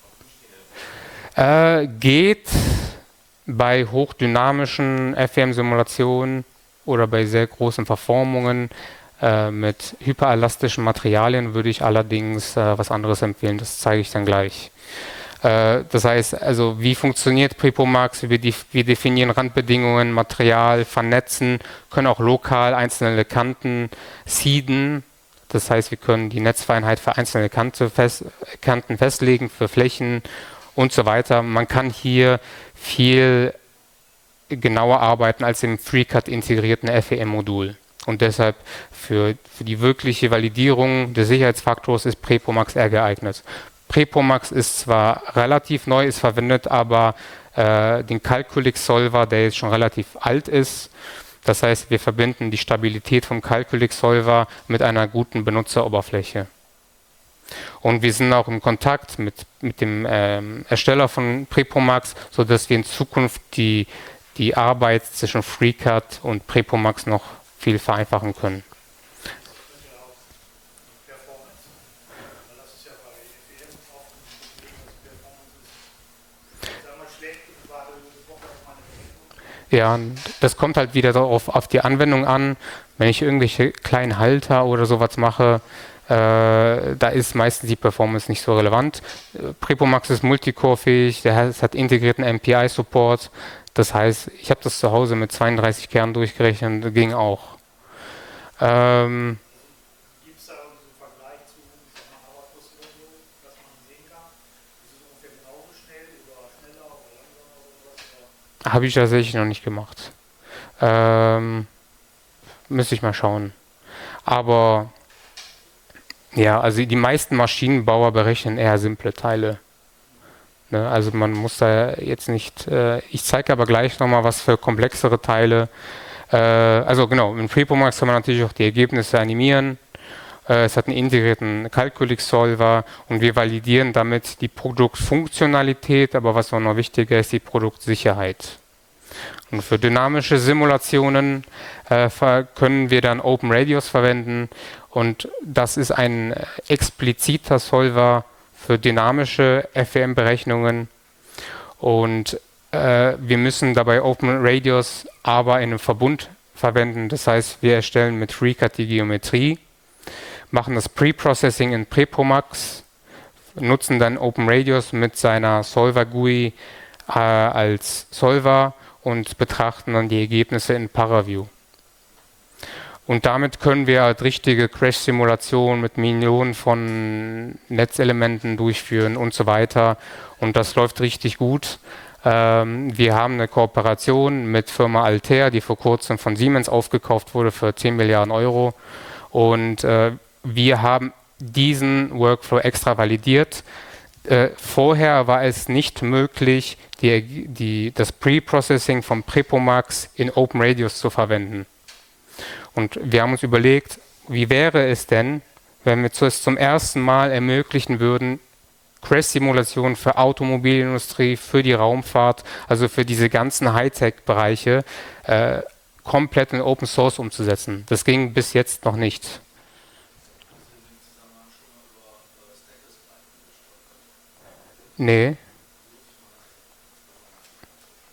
B: Äh, geht bei hochdynamischen F E M-Simulationen oder bei sehr großen Verformungen äh, mit hyperelastischen Materialien würde ich allerdings äh, was anderes empfehlen, das zeige ich dann gleich. Das heißt, also wie funktioniert Prepomax? Wir, wir definieren Randbedingungen, Material, vernetzen, können auch lokal einzelne Kanten seeden. Das heißt, wir können die Netzfeinheit für einzelne Kante fest, Kanten festlegen, für Flächen und so weiter. Man kann hier viel genauer arbeiten als im FreeCAD integrierten F E M-Modul. Und deshalb für, für die wirkliche Validierung des Sicherheitsfaktors ist Prepomax eher geeignet. Prepomax ist zwar relativ neu, ist verwendet aber äh, den Calculix Solver, der jetzt schon relativ alt ist. Das heißt, wir verbinden die Stabilität vom Calculix Solver mit einer guten Benutzeroberfläche. Und wir sind auch im Kontakt mit, mit dem ähm, Ersteller von Prepomax, sodass wir in Zukunft die, die Arbeit zwischen FreeCAD und Prepomax noch viel vereinfachen können. Ja, das kommt halt wieder darauf, auf die Anwendung an. Wenn ich irgendwelche kleinen Halter oder sowas mache, äh, da ist meistens die Performance nicht so relevant. Prepomax ist multicore-fähig, der hat, hat integrierten M P I-Support. Das heißt, ich habe das zu Hause mit zweiunddreißig Kernen durchgerechnet, das ging auch. Ähm, Gibt es da einen Vergleich zu Abaqus oder so, dass man sehen kann? Ist es ungefähr genauso schnell oder schneller oder langsamer oder sowas? Habe ich tatsächlich noch nicht gemacht. Ähm, müsste ich mal schauen. Aber ja, also die meisten Maschinenbauer berechnen eher simple Teile. Ne? Also man muss da jetzt nicht, äh, ich zeige aber gleich nochmal was für komplexere Teile. Äh, also genau, in Prepomax kann man natürlich auch die Ergebnisse animieren. Äh, es hat einen integrierten Calculix-Solver und wir validieren damit die Produktfunktionalität, aber was auch noch wichtiger ist, die Produktsicherheit. Und für dynamische Simulationen äh, können wir dann OpenRadius verwenden und das ist ein expliziter Solver für dynamische F E M-Berechnungen und äh, wir müssen dabei OpenRadius aber in einem Verbund verwenden. Das heißt, wir erstellen mit FreeCAD die Geometrie, machen das Pre-Processing in Prepomax, nutzen dann OpenRadius mit seiner Solver-G U I äh, als Solver und betrachten dann die Ergebnisse in ParaView. Und damit können wir halt richtige Crash-Simulationen mit Millionen von Netzelementen durchführen und so weiter. Und das läuft richtig gut. Ähm, wir haben eine Kooperation mit Firma Altair, die vor kurzem von Siemens aufgekauft wurde für zehn Milliarden Euro. Und äh, wir haben diesen Workflow extra validiert. Äh, vorher war es nicht möglich, die, die, das Pre-Processing von Prepomax in OpenRadius zu verwenden. Und wir haben uns überlegt, wie wäre es denn, wenn wir es zum ersten Mal ermöglichen würden, Crash-Simulationen für Automobilindustrie, für die Raumfahrt, also für diese ganzen Hightech-Bereiche, äh, komplett in Open Source umzusetzen. Das ging bis jetzt noch nicht. Nee.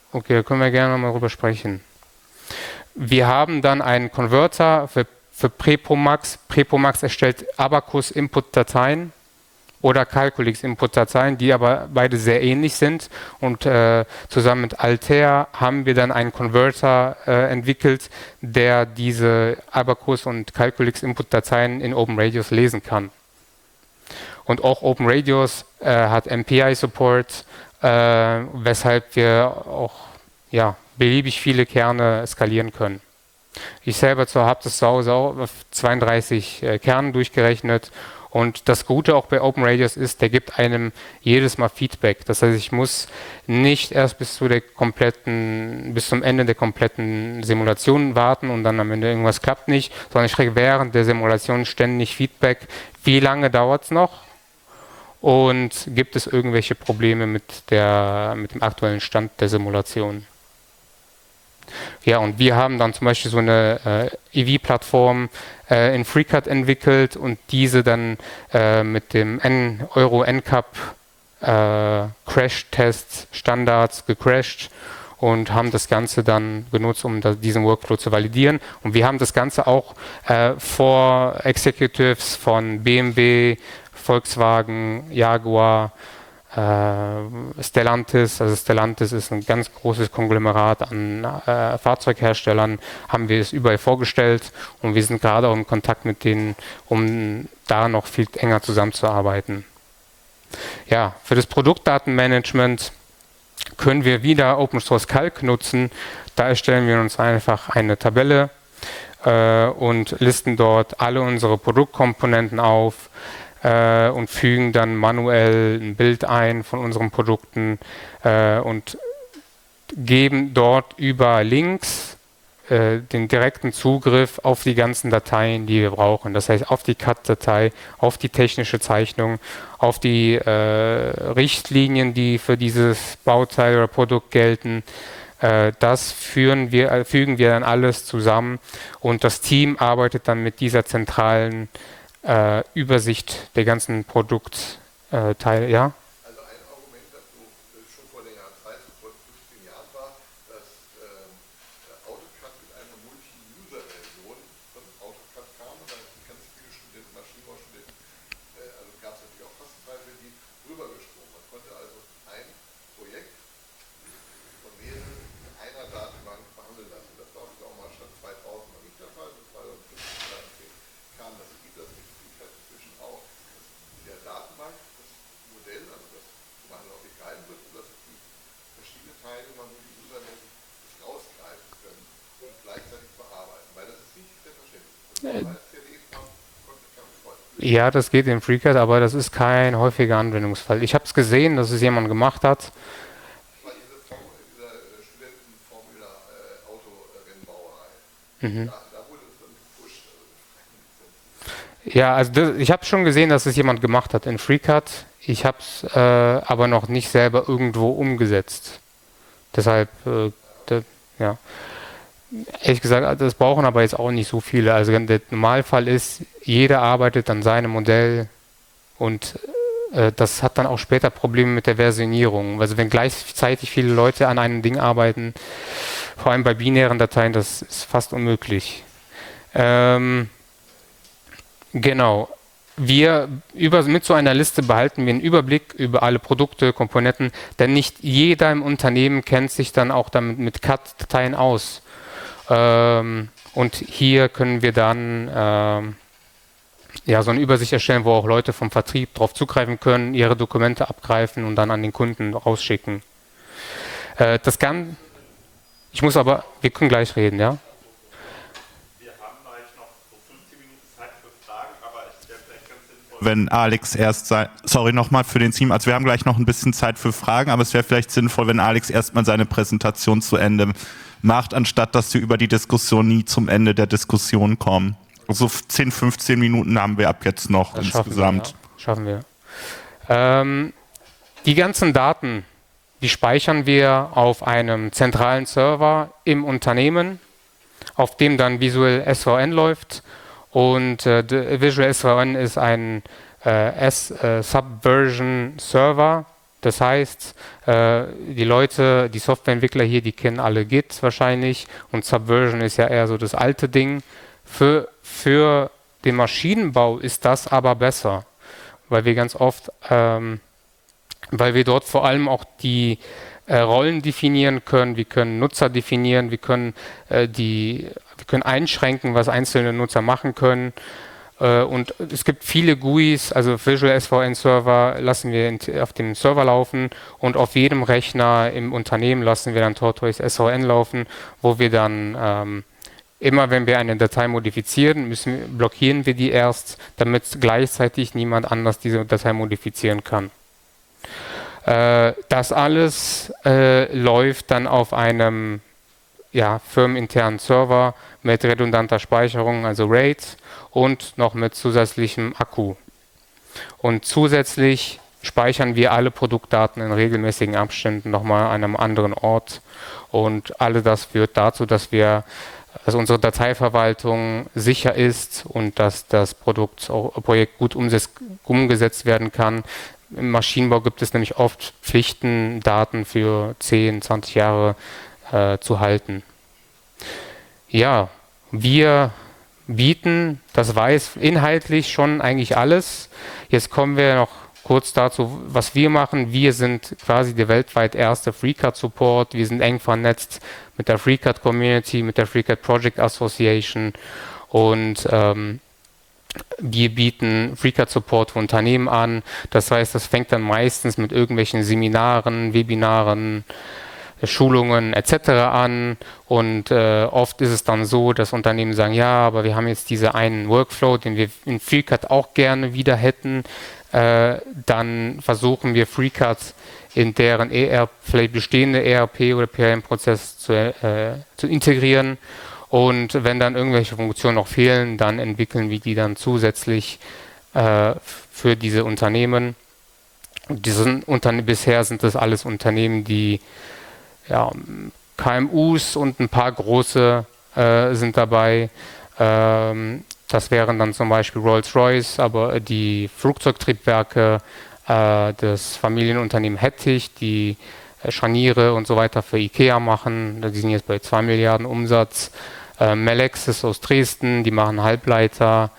B: Okay, da können wir gerne nochmal drüber sprechen. Wir haben dann einen Konverter für, für Prepromax. Prepromax erstellt Abacus-Input-Dateien oder Calculix-Input-Dateien, die aber beide sehr ähnlich sind. Und äh, zusammen mit Altair haben wir dann einen Konverter äh, entwickelt, der diese Abacus- und Calculix-Input-Dateien in OpenRadios lesen kann. Und auch OpenRadios äh, hat M P I-Support, äh, weshalb wir auch ja, beliebig viele Kerne skalieren können. Ich selber habe das zu Hause auch auf zweiunddreißig äh, Kernen durchgerechnet. Und das Gute auch bei OpenRadios ist, der gibt einem jedes Mal Feedback. Das heißt, ich muss nicht erst bis zu der kompletten, bis zum Ende der kompletten Simulation warten und dann am Ende irgendwas klappt nicht, sondern ich kriege während der Simulation ständig Feedback. Wie lange dauert es noch? Und gibt es irgendwelche Probleme mit der, mit dem aktuellen Stand der Simulation? Ja, und wir haben dann zum Beispiel so eine äh, E V-Plattform äh, in FreeCAD entwickelt und diese dann äh, mit dem N Euro N C A P äh, Crash-Test Standards gecrashed und haben das Ganze dann genutzt, um da, diesen Workflow zu validieren. Und wir haben das Ganze auch äh, vor Executives von B M W, Volkswagen, Jaguar, Äh, Stellantis, also Stellantis ist ein ganz großes Konglomerat an äh, Fahrzeugherstellern, haben wir es überall vorgestellt und wir sind gerade auch in Kontakt mit denen, um da noch viel enger zusammenzuarbeiten. Ja, für das Produktdatenmanagement können wir wieder Open Source Calc nutzen. Da erstellen wir uns einfach eine Tabelle äh, und listen dort alle unsere Produktkomponenten auf. Äh, und fügen dann manuell ein Bild ein von unseren Produkten äh, und geben dort über Links äh, den direkten Zugriff auf die ganzen Dateien, die wir brauchen. Das heißt, auf die C A D-Datei, auf die technische Zeichnung, auf die äh, Richtlinien, die für dieses Bauteil oder Produkt gelten. Äh, das führen wir, äh, fügen wir dann alles zusammen und das Team arbeitet dann mit dieser zentralen Äh, Übersicht der ganzen Produktteile, äh, ja?
C: Also ein Argument, das schon vor längerer Zeit, vor fünfzehn Jahren war, dass ähm, AutoCAD mit einer Multi-User-Version von AutoCAD kam und dann ganz viele Studenten, Maschinenbaustudenten, äh, also gab es natürlich auch Kostenpreise, die rübergesprungen. Man konnte also ein Projekt von mehreren in einer Datenbank behandeln lassen. Das war auch mal schon zweitausend noch nicht der Fall, das war dann zweitausendzehn kam das, gibt das inzwischen auch, dass in der Datenbank das Modell, also das Kommando aufgegreifen wird, und dass die verschiedenen Teile man nur die User-mäßig rausgreifen können und gleichzeitig bearbeiten, weil das ist nicht selbstverständlich.
B: Ja, das geht in FreeCAD, aber das ist kein häufiger Anwendungsfall. Ich habe es gesehen, dass es jemand gemacht hat.
C: Das war diese, Form, diese Studentenformula-Autorennbauerei.
B: Mhm.
C: Da, da wurde es dann gepusht.
B: Ja, also das, ich habe schon gesehen, dass es jemand gemacht hat in FreeCAD. Ich habe es äh, aber noch nicht selber irgendwo umgesetzt. Deshalb, äh, de, ja. Ehrlich gesagt, das brauchen aber jetzt auch nicht so viele. Also der Normalfall ist, jeder arbeitet an seinem Modell und äh, das hat dann auch später Probleme mit der Versionierung. Also wenn gleichzeitig viele Leute an einem Ding arbeiten, vor allem bei binären Dateien, das ist fast unmöglich. Ähm, genau. Wir über, mit so einer Liste behalten wir einen Überblick über alle Produkte, Komponenten, denn nicht jeder im Unternehmen kennt sich dann auch damit mit C A D-Dateien aus. Ähm, und hier können wir dann ähm, ja, so eine Übersicht erstellen, wo auch Leute vom Vertrieb darauf zugreifen können, ihre Dokumente abgreifen und dann an den Kunden rausschicken. Äh, das kann, ich muss aber, wir können gleich reden, ja?
A: Wenn Alex erst sein, sorry nochmal für den Team, also wir haben gleich noch ein bisschen Zeit für Fragen, aber es wäre vielleicht sinnvoll, wenn Alex erstmal seine Präsentation zu Ende macht, anstatt dass wir über die Diskussion nie zum Ende der Diskussion kommen. So zehn, fünfzehn Minuten haben wir ab jetzt noch
B: das
A: insgesamt.
B: Schaffen wir. Ja. Schaffen wir. Ähm, die ganzen Daten, die speichern wir auf einem zentralen Server im Unternehmen, auf dem dann Visual S V N läuft. Und äh, Visual S V N ist ein äh, S-Subversion-Server, Das heißt, äh, die Leute, die Softwareentwickler hier, die kennen alle Git wahrscheinlich und Subversion ist ja eher so das alte Ding. Für, für den Maschinenbau ist das aber besser, weil wir ganz oft, ähm, weil wir dort vor allem auch die äh, Rollen definieren können, wir können Nutzer definieren, wir können, äh, die, wir können einschränken, was einzelne Nutzer machen können. Und es gibt viele G U Is, also Visual S V N Server lassen wir auf dem Server laufen und auf jedem Rechner im Unternehmen lassen wir dann Tortoise S V N laufen, wo wir dann ähm, immer, wenn wir eine Datei modifizieren, müssen, blockieren wir die erst, damit gleichzeitig niemand anders diese Datei modifizieren kann. Äh, das alles äh, läuft dann auf einem ja, firmeninternen Server mit redundanter Speicherung, also RAID, und noch mit zusätzlichem Akku. Und zusätzlich speichern wir alle Produktdaten in regelmäßigen Abständen nochmal an einem anderen Ort. Und all das führt dazu, dass wir, dass unsere Dateiverwaltung sicher ist und dass das Produkt, Projekt gut umsetz, umgesetzt werden kann. Im Maschinenbau gibt es nämlich oft Pflichten, Daten für zehn, zwanzig Jahre äh, zu halten. Ja, wir bieten, das weiß inhaltlich schon eigentlich alles. Jetzt kommen wir noch kurz dazu, was wir machen. Wir sind quasi der weltweit erste FreeCAD-Support. Wir sind eng vernetzt mit der FreeCAD-Community, mit der FreeCAD Project Association und ähm, wir bieten FreeCAD-Support für Unternehmen an. Das heißt, das fängt dann meistens mit irgendwelchen Seminaren, Webinaren, Schulungen et cetera an und äh, oft ist es dann so, dass Unternehmen sagen, ja, aber wir haben jetzt diesen einen Workflow, den wir in FreeCAD auch gerne wieder hätten. Äh, dann versuchen wir FreeCAD in deren E R P, vielleicht bestehende E R P oder P R M-Prozess zu, äh, zu integrieren. Und wenn dann irgendwelche Funktionen noch fehlen, dann entwickeln wir die dann zusätzlich äh, für diese Unternehmen. Und diese Unterne- bisher sind das alles Unternehmen, die ja, K M Us und ein paar große äh, sind dabei. Ähm, das wären dann zum Beispiel Rolls-Royce, aber die Flugzeugtriebwerke, äh, das Familienunternehmen Hettich, die äh, Scharniere und so weiter für IKEA machen. Die sind jetzt bei zwei Milliarden Umsatz. Äh, Melexis aus Dresden, die machen Halbleiter.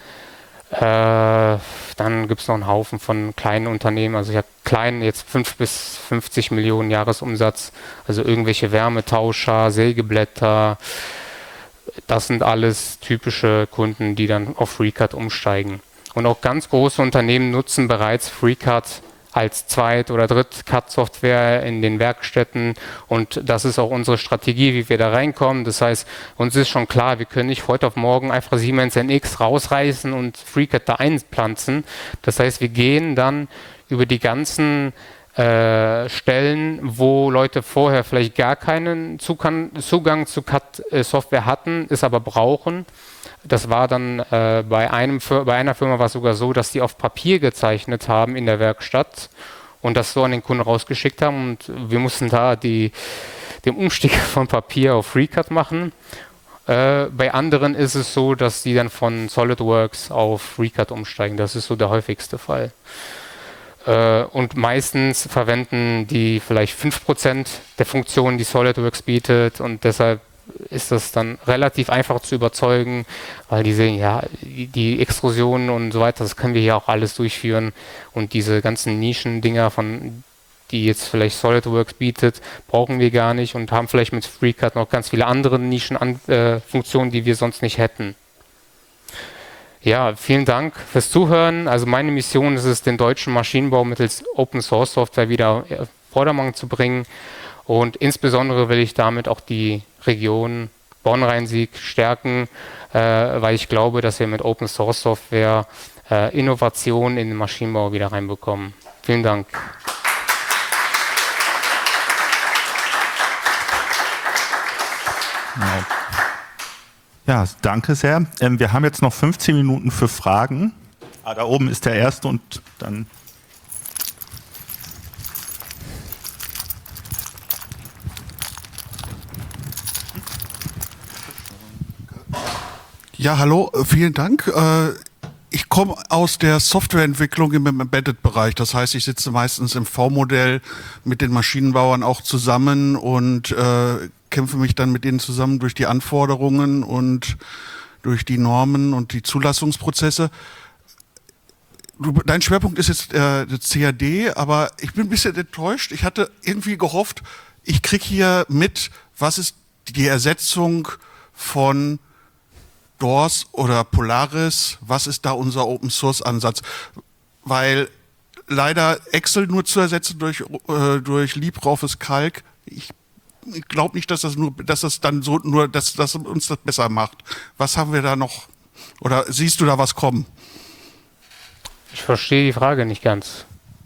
B: Äh, dann gibt es noch einen Haufen von kleinen Unternehmen, also ich habe klein jetzt fünf bis fünfzig Millionen Jahresumsatz, also irgendwelche Wärmetauscher, Sägeblätter, das sind alles typische Kunden, die dann auf FreeCAD umsteigen. Und auch ganz große Unternehmen nutzen bereits FreeCAD als Zweit- oder Dritt-C A D-Software in den Werkstätten und das ist auch unsere Strategie, wie wir da reinkommen. Das heißt, uns ist schon klar, wir können nicht heute auf morgen einfach Siemens N X rausreißen und FreeCAD da einpflanzen. Das heißt, wir gehen dann über die ganzen äh, Stellen, wo Leute vorher vielleicht gar keinen Zugang, Zugang zu C A D-Software hatten, es aber brauchen. Das war dann äh, bei, einem, bei einer Firma war es sogar so, dass die auf Papier gezeichnet haben in der Werkstatt und das so an den Kunden rausgeschickt haben und wir mussten da die, den Umstieg von Papier auf FreeCAD machen. Äh, bei anderen ist es so, dass die dann von SolidWorks auf FreeCAD umsteigen. Das ist so der häufigste Fall. Äh, und meistens verwenden die vielleicht fünf Prozent der Funktionen, die SolidWorks bietet und deshalb ist das dann relativ einfach zu überzeugen, weil die sehen, ja, die, die Extrusionen und so weiter, das können wir hier auch alles durchführen und diese ganzen Nischendinger, von die jetzt vielleicht SolidWorks bietet, brauchen wir gar nicht und haben vielleicht mit FreeCAD noch ganz viele andere Nischenfunktionen, äh, die wir sonst nicht hätten. Ja, vielen Dank fürs Zuhören. Also meine Mission ist es, den deutschen Maschinenbau mittels Open Source Software wieder auf Vordermann zu bringen. Und insbesondere will ich damit auch die Region Bonn-Rhein-Sieg stärken, äh, weil ich glaube, dass wir mit Open Source Software äh, Innovation in den Maschinenbau wieder reinbekommen. Vielen Dank.
A: Ja, danke sehr. Ähm, wir haben jetzt noch fünfzehn Minuten für Fragen. Ah, da oben ist der erste und dann...
D: Ja, hallo, vielen Dank. Ich komme aus der Softwareentwicklung im Embedded-Bereich. Das heißt, ich sitze meistens im V-Modell mit den Maschinenbauern auch zusammen und äh, kämpfe mich dann mit denen zusammen durch die Anforderungen und durch die Normen und die Zulassungsprozesse. Du, dein Schwerpunkt ist jetzt äh, der C A D, aber ich bin ein bisschen enttäuscht. Ich hatte irgendwie gehofft, ich kriege hier mit, was ist die Ersetzung von D O R S oder Polaris, was ist da unser Open-Source-Ansatz? Weil leider Excel nur zu ersetzen durch, äh, durch LibreOffice Calc, ich, ich glaube nicht, dass das nur, dass das dann so nur, dass das uns das besser macht. Was haben wir da noch? Oder siehst du da was kommen?
B: Ich verstehe die Frage nicht ganz.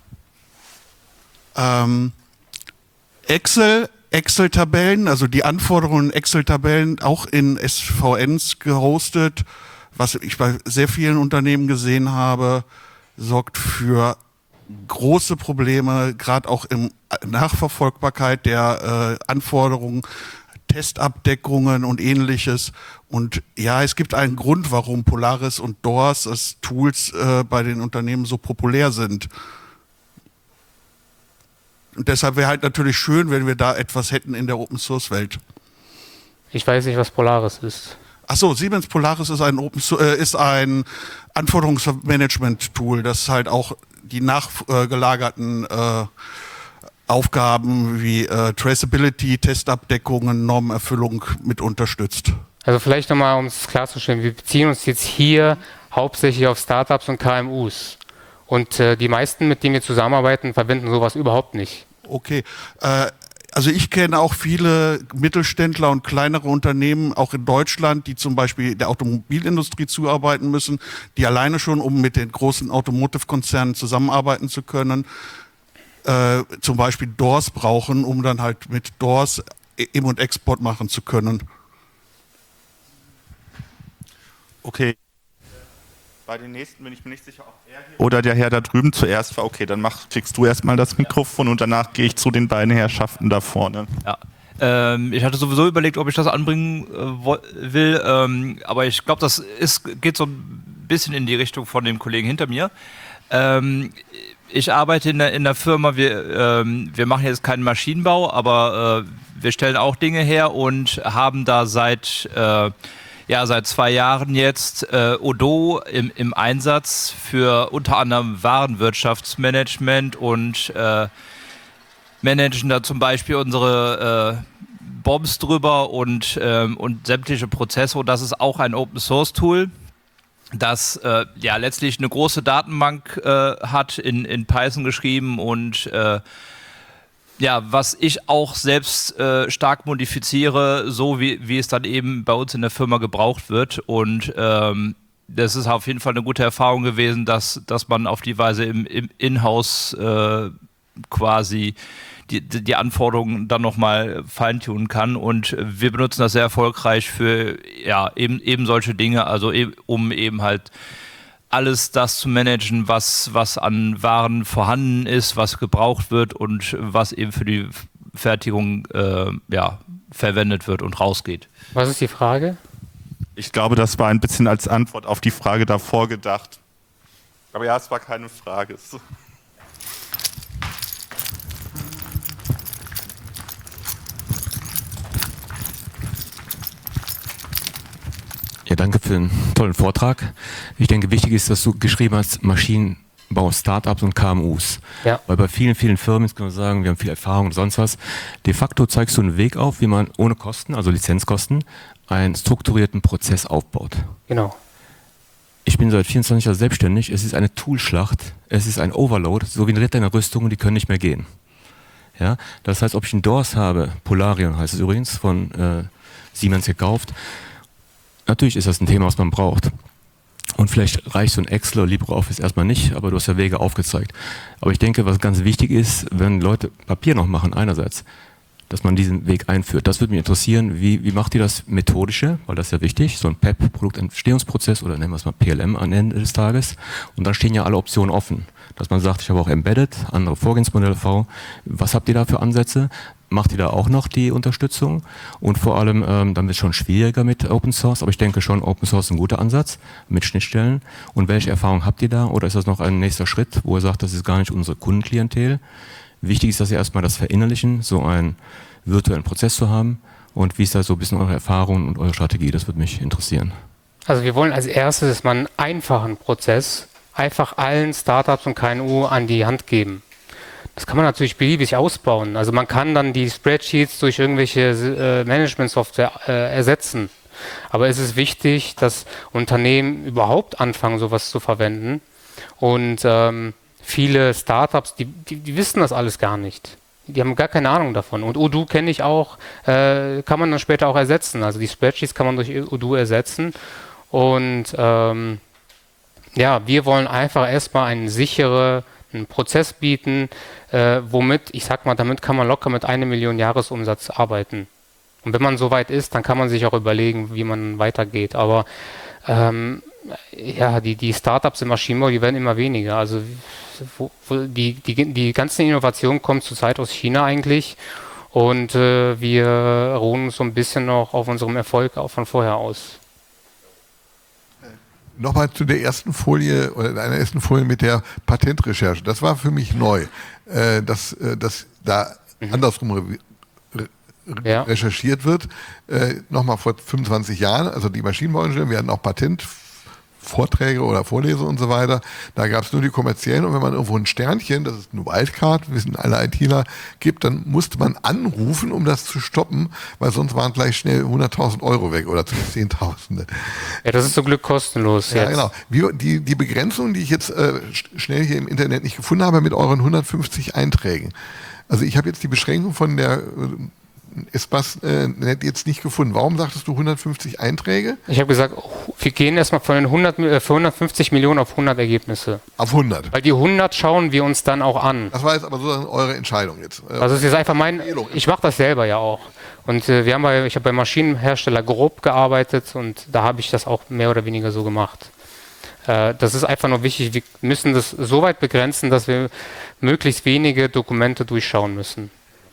D: Ähm, Excel, Excel-Tabellen, also die Anforderungen in Excel-Tabellen auch in S V Ns gehostet, was ich bei sehr vielen Unternehmen gesehen habe, sorgt für große Probleme, gerade auch in Nachverfolgbarkeit der äh, Anforderungen, Testabdeckungen und ähnliches. Und ja, es gibt einen Grund, warum Polaris und D O R S als Tools äh, bei den Unternehmen so populär sind. Und deshalb wäre halt natürlich schön, wenn wir da etwas hätten in der Open-Source-Welt.
B: Ich weiß nicht, was Polaris ist.
D: Achso, Siemens Polaris ist ein, Open, äh, ist ein Anforderungsmanagement-Tool, das halt auch die nachgelagerten äh, Aufgaben wie äh, Traceability, Testabdeckungen, Normenerfüllung mit unterstützt.
B: Also vielleicht nochmal, um es klarzustellen, wir beziehen uns jetzt hier hauptsächlich auf Startups und K M Us. Und äh, die meisten, mit denen wir zusammenarbeiten, verwenden sowas überhaupt nicht.
D: Okay, äh, also ich kenne auch viele Mittelständler und kleinere Unternehmen, auch in Deutschland, die zum Beispiel der Automobilindustrie zuarbeiten müssen, die alleine schon, um mit den großen Automotive-Konzernen zusammenarbeiten zu können, äh, zum Beispiel D O R S brauchen, um dann halt mit D O R S Im- und Export machen zu können.
A: Okay. Bei den nächsten bin ich mir nicht sicher, ob er hier oder der Herr da drüben zuerst war. Okay, dann mach, kriegst du erstmal das Mikrofon und danach gehe ich zu den beiden Herrschaften da vorne.
E: Ja. Ähm, ich hatte sowieso überlegt, ob ich das anbringen äh, will, ähm, aber ich glaube, das ist, geht so ein bisschen in die Richtung von dem Kollegen hinter mir. Ähm, ich arbeite in der, in der Firma, wir, ähm, wir machen jetzt keinen Maschinenbau, aber äh, wir stellen auch Dinge her und haben da seit... Äh, Ja, seit zwei Jahren jetzt äh, Odoo im, im Einsatz für unter anderem Warenwirtschaftsmanagement und äh, managen da zum Beispiel unsere äh, Bombs drüber und, ähm, und sämtliche Prozesse. Und das ist auch ein Open-Source-Tool, das äh, ja letztlich eine große Datenbank äh, hat, in, in Python geschrieben und äh, ja, was ich auch selbst äh, stark modifiziere, so wie, wie es dann eben bei uns in der Firma gebraucht wird. Und ähm, das ist auf jeden Fall eine gute Erfahrung gewesen, dass, dass man auf die Weise im, im Inhouse äh, quasi die, die Anforderungen dann nochmal feintunen kann. Und wir benutzen das sehr erfolgreich für ja, eben, eben solche Dinge, also eben, um eben halt alles das zu managen, was, was an Waren vorhanden ist, was gebraucht wird und was eben für die Fertigung äh, ja, verwendet wird und rausgeht.
B: Was ist die Frage?
A: Ich glaube, das war ein bisschen als Antwort auf die Frage davor gedacht. Aber ja, es war keine Frage.
F: Ja, danke für den tollen Vortrag. Ich denke, wichtig ist, dass du geschrieben hast, Maschinenbau, Startups und K M Us. Ja. Weil bei vielen, vielen Firmen, jetzt können wir sagen, wir haben viel Erfahrung und sonst was, de facto zeigst du einen Weg auf, wie man ohne Kosten, also Lizenzkosten, einen strukturierten Prozess aufbaut.
B: Genau.
F: Ich bin seit vierundzwanzig Jahren selbstständig, es ist eine Toolschlacht, es ist ein Overload, so wie ein Ritter in der Rüstung und die können nicht mehr gehen. Ja? Das heißt, ob ich einen D O R S habe, Polarion heißt es übrigens, von äh, Siemens gekauft, natürlich ist das ein Thema, was man braucht. Und vielleicht reicht so ein Excel oder LibreOffice erstmal nicht, aber du hast ja Wege aufgezeigt. Aber ich denke, was ganz wichtig ist, wenn Leute Papier noch machen, einerseits, dass man diesen Weg einführt. Das würde mich interessieren, wie, wie macht ihr das Methodische, weil das ist ja wichtig, so ein P E P, Produktentstehungsprozess oder nennen wir es mal P L M am Ende des Tages. Und dann stehen ja alle Optionen offen, dass man sagt, ich habe auch Embedded, andere Vorgehensmodelle V. Was habt ihr da für Ansätze? macht ihr da auch noch die Unterstützung? Und vor allem, ähm, dann wird es schon schwieriger mit Open Source, aber ich denke schon, Open Source ist ein guter Ansatz mit Schnittstellen. Und welche Erfahrungen habt ihr da? Oder ist das noch ein nächster Schritt, wo ihr sagt, das ist gar nicht unsere Kundenklientel? Wichtig ist, dass ihr erstmal das verinnerlichen, so einen virtuellen Prozess zu haben. Und wie ist da so ein bisschen eure Erfahrung und eure Strategie? Das würde mich interessieren.
B: Also wir wollen als erstes, dass man einen einfachen Prozess einfach allen Startups und K N U an die Hand geben. Das kann man natürlich beliebig ausbauen. Also man kann dann die Spreadsheets durch irgendwelche äh, Management-Software äh, ersetzen. Aber es ist wichtig, dass Unternehmen überhaupt anfangen, sowas zu verwenden. Und ähm, viele Startups, die, die, die wissen das alles gar nicht. Die haben gar keine Ahnung davon. Und Odoo kenne ich auch, äh, kann man dann später auch ersetzen. Also die Spreadsheets kann man durch Odoo ersetzen. Und ähm, ja, wir wollen einfach erstmal einen sicheren einen Prozess bieten, äh, womit, ich sag mal, damit kann man locker mit einer Million Jahresumsatz arbeiten. Und wenn man so weit ist, dann kann man sich auch überlegen, wie man weitergeht. Aber ähm, ja, die, die Startups im Maschinenbau, die werden immer weniger. Also wo, wo die, die, die ganze Innovation kommt zurzeit aus China eigentlich. Und äh, wir ruhen so ein bisschen noch auf unserem Erfolg auch von vorher aus.
C: Nochmal zu der ersten Folie oder einer ersten Folie mit der Patentrecherche. Das war für mich neu, äh, dass, äh, dass da mhm. andersrum re re ja. recherchiert wird. Äh, Nochmal vor fünfundzwanzig Jahren, also die Maschinenbauingenieure, wir hatten auch Patentvorträge oder Vorlesungen und so weiter. Da gab es nur die kommerziellen und wenn man irgendwo ein Sternchen, das ist eine Wildcard, wissen alle ITler, gibt, dann musste man anrufen, um das zu stoppen, weil sonst waren gleich schnell hunderttausend Euro weg oder Zehntausende.
B: Ja, das ist zum Glück kostenlos.
C: Ja,
B: jetzt.
C: genau. Wie, die, die Begrenzung, die ich jetzt äh, schnell hier im Internet nicht gefunden habe, mit euren hundertfünfzig Einträgen. Also ich habe jetzt die Beschränkung von der äh, Espace äh, jetzt nicht gefunden. Warum sagtest du hundertfünfzig Einträge?
B: Ich habe gesagt, wir gehen erstmal von den hundert, äh, von hundertfünfzig Millionen auf hundert Ergebnisse.
C: Auf hundert?
B: Weil die hundert schauen wir uns dann auch an.
C: Das war jetzt aber sozusagen eure Entscheidung jetzt. Äh,
B: also es ist einfach mein, ich mache das selber ja auch. Und äh, wir haben bei, ich habe bei Maschinenhersteller grob gearbeitet und da habe ich das auch mehr oder weniger so gemacht. Äh, das ist einfach nur wichtig, wir müssen das so weit begrenzen, dass wir möglichst wenige Dokumente durchschauen müssen.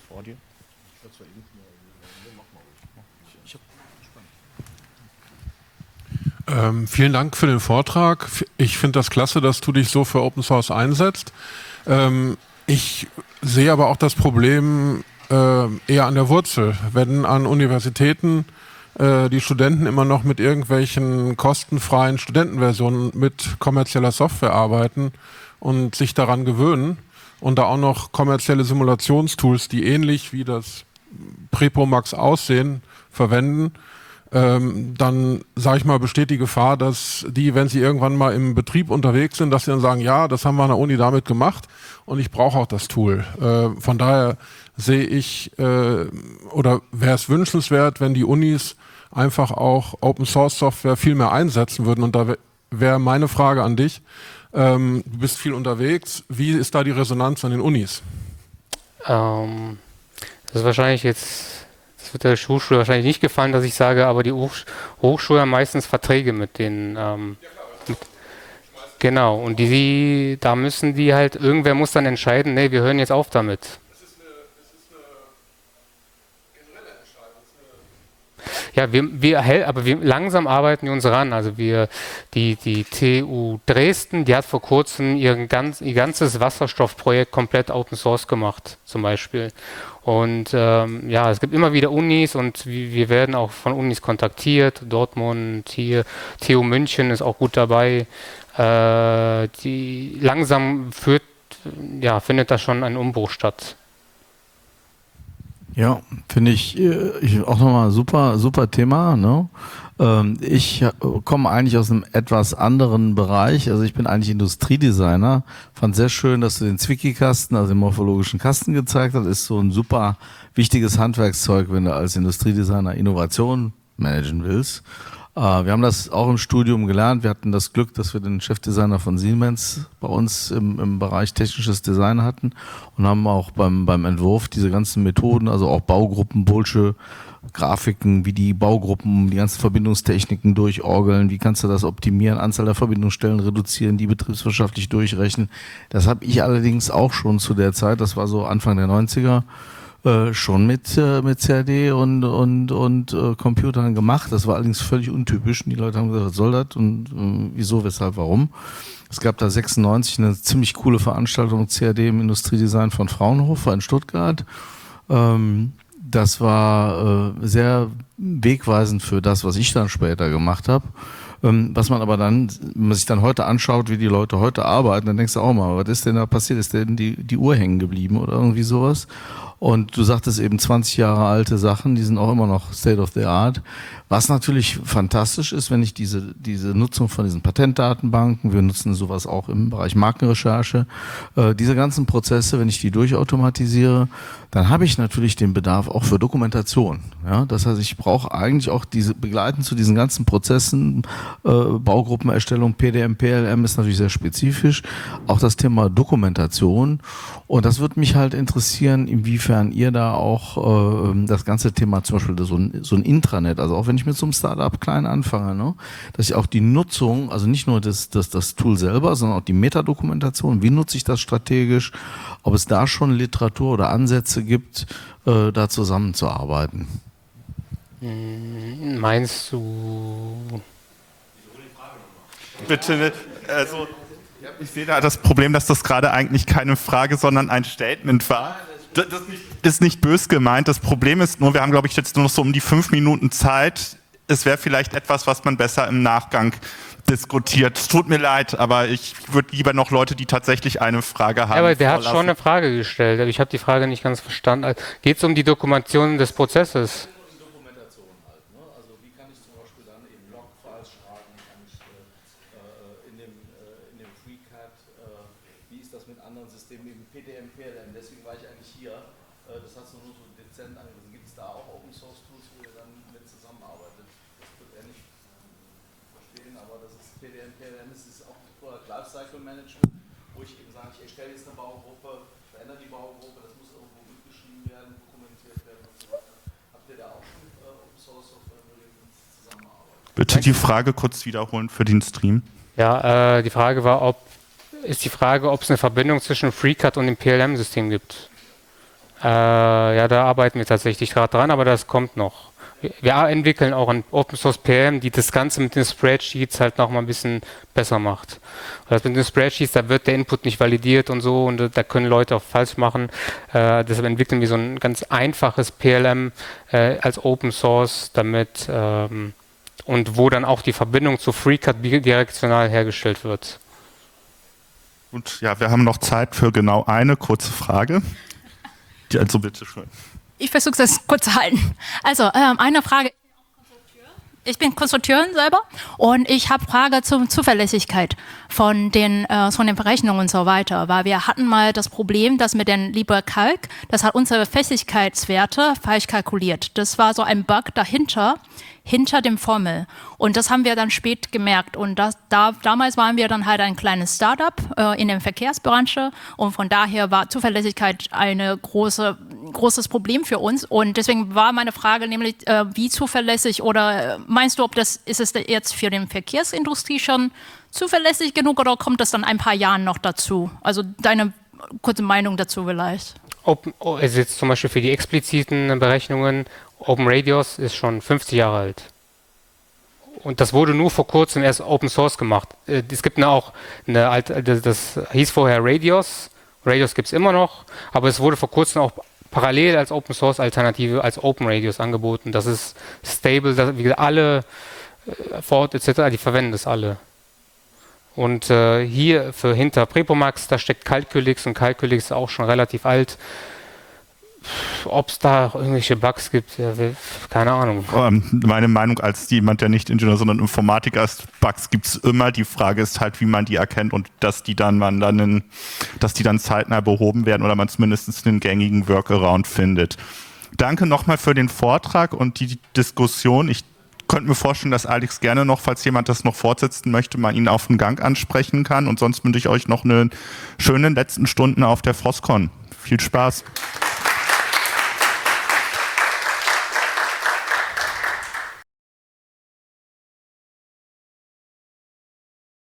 G: Ähm, vielen Dank für den Vortrag. Ich finde das klasse, dass du dich so für Open Source einsetzt. Ähm, ich sehe aber auch das Problem äh, eher an der Wurzel. Wenn an Universitäten äh, die Studenten immer noch mit irgendwelchen kostenfreien Studentenversionen mit kommerzieller Software arbeiten und sich daran gewöhnen und da auch noch kommerzielle Simulationstools, die ähnlich wie das Prepomax aussehen, verwenden, Ähm, dann, sage ich mal, besteht die Gefahr, dass die, wenn sie irgendwann mal im Betrieb unterwegs sind, dass sie dann sagen, ja, das haben wir an der Uni damit gemacht und ich brauche auch das Tool. Äh, von daher sehe ich, äh, oder wäre es wünschenswert, wenn die Unis einfach auch Open-Source-Software viel mehr einsetzen würden. Und da wäre meine Frage an dich, ähm, du bist viel unterwegs, wie ist da die Resonanz an den Unis?
B: Ähm, das ist wahrscheinlich jetzt... Das wird der Hochschule wahrscheinlich nicht gefallen, dass ich sage, aber die Hoch Hochschulen haben meistens Verträge mit den, ähm, mit, genau, und die, da müssen die halt, irgendwer muss dann entscheiden, nee, wir hören jetzt auf damit. Das ist eine, das ist eine generelle Entscheidung. Ja, wir, wir, aber wir, langsam arbeiten wir uns ran, also wir, die, die T U Dresden, die hat vor kurzem ihren ganz, ihr ganzes Wasserstoffprojekt komplett Open Source gemacht, zum Beispiel. Und ähm, ja, es gibt immer wieder Unis und wir werden auch von Unis kontaktiert. Dortmund, hier, T U München ist auch gut dabei. Äh, die langsam führt, ja, findet da schon ein Umbruch statt.
H: Ja, finde ich, ich auch nochmal super, super Thema. Ne? Ähm, ich komme eigentlich aus einem etwas anderen Bereich. Also ich bin eigentlich Industriedesigner. Fand sehr schön, dass du den Zwicky-Kasten, also den morphologischen Kasten gezeigt hast. Ist so ein super wichtiges Handwerkszeug, wenn du als Industriedesigner Innovation managen willst. Äh, wir haben das auch im Studium gelernt. Wir hatten das Glück, dass wir den Chefdesigner von Siemens bei uns im, im Bereich technisches Design hatten und haben auch beim, beim Entwurf diese ganzen Methoden, also auch Baugruppen, Bullsche, Grafiken, wie die Baugruppen, die ganzen Verbindungstechniken durchorgeln, wie kannst du das optimieren, Anzahl der Verbindungsstellen reduzieren, die betriebswirtschaftlich durchrechnen. Das habe ich allerdings auch schon zu der Zeit, das war so Anfang der neunziger, äh, schon mit, äh, mit C A D und, und, und äh, Computern gemacht. Das war allerdings völlig untypisch. Und die Leute haben gesagt, was soll das und äh, wieso, weshalb, warum. Es gab da sechsundneunzig eine ziemlich coole Veranstaltung C A D im Industriedesign von Fraunhofer in Stuttgart. Ähm, das war äh, sehr wegweisend für das, was ich dann später gemacht habe. Ähm, was man aber dann, wenn man sich dann heute anschaut, wie die Leute heute arbeiten, dann denkst du auch mal, was ist denn da passiert? Ist denn die, die Uhr hängen geblieben oder irgendwie sowas? Und du sagtest eben zwanzig Jahre alte Sachen, die sind auch immer noch State of the Art. Was natürlich fantastisch ist, wenn ich diese, diese Nutzung von diesen Patentdatenbanken, wir nutzen sowas auch im Bereich Markenrecherche, äh, diese ganzen Prozesse, wenn ich die durchautomatisiere, dann habe ich natürlich den Bedarf auch für Dokumentation. Ja? Das heißt, ich brauche eigentlich auch diese begleitend zu diesen ganzen Prozessen, äh, Baugruppenerstellung, P D M, P L M ist natürlich sehr spezifisch, auch das Thema Dokumentation. Und das würde mich halt interessieren, inwiefern ihr da auch äh, das ganze Thema, zum Beispiel so ein, so ein Intranet, also auch wenn ich mit so einem Startup klein anfange, ne, dass ich auch die Nutzung, also nicht nur das, das, das Tool selber, sondern auch die Metadokumentation, wie nutze ich das strategisch, ob es da schon Literatur oder Ansätze gibt, äh, da zusammenzuarbeiten.
B: Meinst du?
A: Bitte, also ich sehe da das Problem, dass das gerade eigentlich keine Frage, sondern ein Statement war. Das ist nicht bös gemeint. Das Problem ist nur, wir haben, glaube ich, jetzt nur noch so um die fünf Minuten Zeit. Es wäre vielleicht etwas, was man besser im Nachgang diskutiert. Es tut mir leid, aber ich würde lieber noch Leute, die tatsächlich eine Frage haben.
B: Ja, aber der hat
A: vorlassen.
B: schon eine Frage gestellt, aber ich habe die Frage nicht ganz verstanden. Geht es um die Dokumentation des Prozesses?
H: Dokumentation halt, ne? Also wie kann ich zum Beispiel dann eben Logfiles schreiben, kann ich äh, in dem, äh, in dem FreeCAD, äh, wie ist das mit anderen Systemen, eben P D M, P L M, deswegen war ich eigentlich hier, äh, das hast du nur so dezent angewiesen. Gibt es da auch Open Source Tools, wo ihr dann mit zusammenarbeitet? Das wird er nicht verstehen, aber das ist P D M, P L M, das ist auch Product Lifecycle Management, wo ich eben sage, ich erstelle jetzt eine Baugruppe, verändere die Baugruppe, das muss irgendwo mitgeschrieben werden, dokumentiert werden und so weiter. Habt ihr da auch schon äh, Open Source Software, wo ihr mit zusammenarbeitet?
A: Bitte die Frage kurz wiederholen für den Stream.
B: Ja, äh, die Frage war, ob ist die Frage, ob es eine Verbindung zwischen FreeCAD und dem P L M-System gibt. Äh, ja, da arbeiten wir tatsächlich gerade dran, aber das kommt noch. Wir, wir entwickeln auch ein Open Source P L M, die das Ganze mit den Spreadsheets halt noch mal ein bisschen besser macht. Und das mit den Spreadsheets, da wird der Input nicht validiert und so, und da können Leute auch falsch machen. Äh, deshalb entwickeln wir so ein ganz einfaches P L M äh, als Open Source, damit ähm, und wo dann auch die Verbindung zu FreeCAD bidirektional hergestellt wird.
A: Und ja, wir haben noch Zeit für genau eine kurze Frage. Die, also bitteschön.
I: Ich versuche das kurz zu halten. Also, ähm, eine Frage. Ich bin Konstrukteurin selber und ich habe Frage zur Zuverlässigkeit von den, äh, von den Berechnungen und so weiter, weil wir hatten mal das Problem, dass mit den LibreCalc, das hat unsere Festigkeitswerte falsch kalkuliert. Das war so ein Bug dahinter, hinter dem Formel. Und das haben wir dann spät gemerkt. Und das, da, damals waren wir dann halt ein kleines Startup äh, in der Verkehrsbranche. Und von daher war Zuverlässigkeit ein große, großes Problem für uns. Und deswegen war meine Frage nämlich, äh, wie zuverlässig oder äh, meinst du, ob das, ist es jetzt für die Verkehrsindustrie schon zuverlässig genug oder kommt das dann ein paar Jahren noch dazu? Also deine kurze Meinung dazu vielleicht.
B: Open, also jetzt zum Beispiel für die expliziten Berechnungen, OpenRadios ist schon fünfzig Jahre alt. Und das wurde nur vor kurzem erst Open Source gemacht. Es gibt eine auch eine alte, das hieß vorher Radios. Radios gibt es immer noch, aber es wurde vor kurzem auch parallel als Open Source Alternative als OpenRadios angeboten. Das ist stable, das, wie gesagt, alle Ford et cetera, die verwenden das alle. Und äh, hier für hinter Prepomax, da steckt Calculix und Calculix ist auch schon relativ alt. Ob es da irgendwelche Bugs gibt, ja, keine Ahnung.
A: Ähm, meine Meinung als jemand, der nicht Ingenieur, sondern Informatiker ist, Bugs gibt es immer. Die Frage ist halt, wie man die erkennt und dass die dann man dann in, dass die dann zeitnah behoben werden oder man zumindest einen gängigen Workaround findet. Danke nochmal für den Vortrag und die Diskussion. Ich könnte mir vorstellen, dass Alex gerne noch, falls jemand das noch fortsetzen möchte, mal ihn auf den Gang ansprechen kann. Und sonst wünsche ich euch noch eine schöne letzten Stunden auf der FrostCon. Viel Spaß.